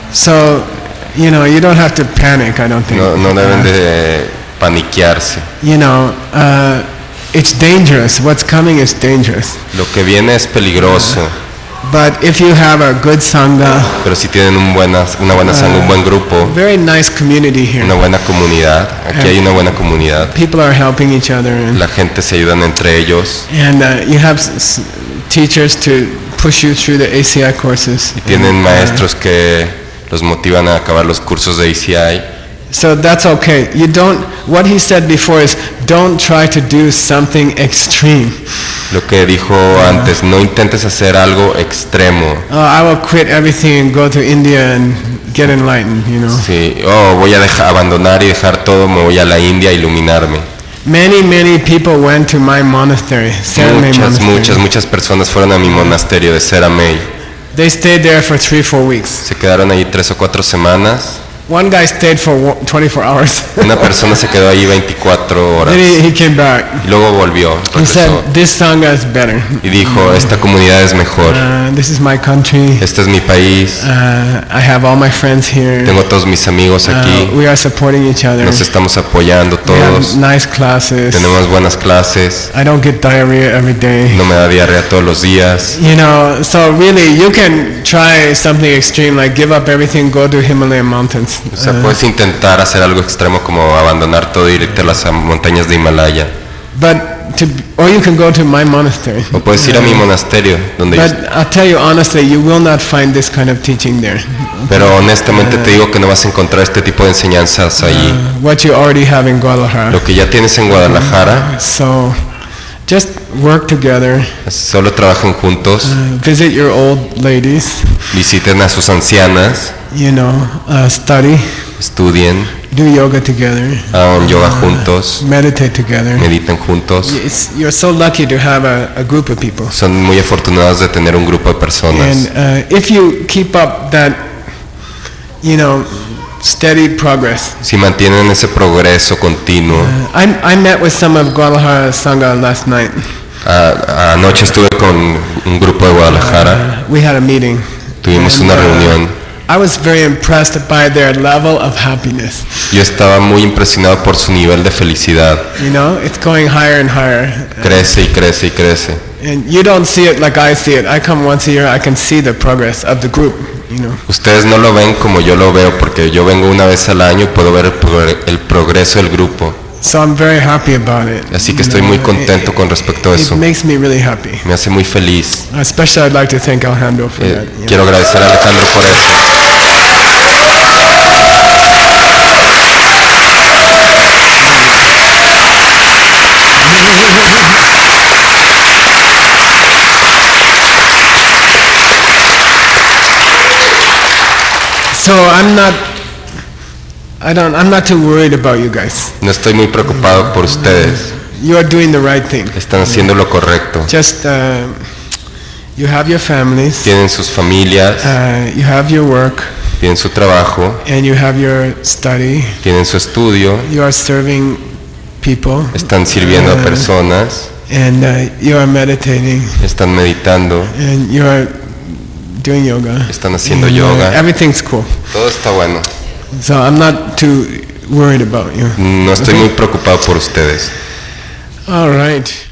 So, you know, you don't have to panic, I don't think. No, no deben de paniquearse. You know, uh, it's dangerous. What's coming is dangerous. Lo que viene es peligroso. But if you have a good sangha, pero si tienen un buena, una buena sangha, uh, un buen grupo, very nice community here. Una buena comunidad. Aquí and hay una buena comunidad. People are helping each other. And, La gente se ayudan entre ellos. And uh, you have s teachers to push you through the A C I courses. Y tienen and, maestros uh, que los motivan a acabar los cursos de A C I. So that's okay. You don't. What he said before is, don't try to do something extreme. Lo que dijo uh, antes, no intentes hacer algo extremo. Uh, I will quit everything and go to India and get enlightened, you know. Sí. Oh, voy a dejar, abandonar y dejar todo, me voy a la India a iluminarme. Many, many people went to my monastery, Seramay Muchas, monastery. muchas, muchas personas fueron a mi monasterio de Seramay. They stayed there for three, four weeks. Se quedaron ahí tres o cuatro semanas. One guy stayed for twenty-four hours. Una persona se quedó ahí veinticuatro horas. Then he, he came back. Y luego volvió. He said, "This sangha is better." Y dijo, esta comunidad es mejor. Uh, this is my country. Este es mi país. Uh, I have all my friends here. Tengo todos mis amigos aquí. Uh, we are supporting each other. Nos estamos apoyando todos. We have nice classes. Tenemos buenas clases. I don't get diarrhea every day. No me da diarrea todos los días. You know, so really you can try something extreme like give up everything, go to Himalayan mountains. O sea, uh, puedes intentar hacer algo extremo como abandonar todo y irte a las montañas de Himalaya. But to, or you can go to my monastery. O puedes ir a mi monasterio, donde But yo... I'll tell you honestly, you will not find this kind of teaching there. Pero honestamente uh, te digo que no vas a encontrar este tipo de enseñanzas allí. Uh, what you already have in Guadalajara. Lo que ya tienes en Guadalajara. Uh, so, just work together. Solo trabajen juntos. Uh, visit your old ladies. Visiten a sus ancianas, you know, uh, study, estudien, do yoga together, hagan yoga juntos, meditate together. mediten juntos. It's, you're so lucky to have a, a group of people. Son muy afortunados de tener un grupo de personas. And uh, if you keep up that, you know, steady progress. Si mantienen ese progreso continuo. Uh, I, I met with some of Guadalajara Sangha last night. Uh, anoche estuve con un grupo de Guadalajara. Uh, we had a meeting. Tuvimos And, una uh, reunión. I was very impressed by their level of happiness. Yo estaba muy impresionado por su nivel de felicidad. You know, it's going higher and higher. Crece y crece y crece. And you don't see it like I see it. I come once a year, I can see the progress of the group, you know. Ustedes no lo ven como yo lo veo porque yo vengo una vez al año y puedo ver el, progre- el progreso del grupo. So I'm very happy about it. Así que you estoy know. muy contento It- con respecto a It eso. makes me really happy. Me hace muy feliz. Especially I'd like to thank Alejandro for Eh, that. you know. quiero agradecer a Alejandro por eso. So I'm not, I don't, I'm not too worried about you guys. No estoy muy preocupado por ustedes. You are doing the right thing. Están haciendo lo correcto. Just, uh, you have your families, Tienen sus familias, uh, you have your work, tienen su trabajo, and you have your study. tienen su estudio, You are serving people, están sirviendo a Uh, personas, and uh, you are meditating, están meditando, and you are doing yoga. están haciendo And, uh, yoga. Everything's cool. Todo está bueno. So I'm not too worried about you. No estoy muy preocupado por ustedes. All right.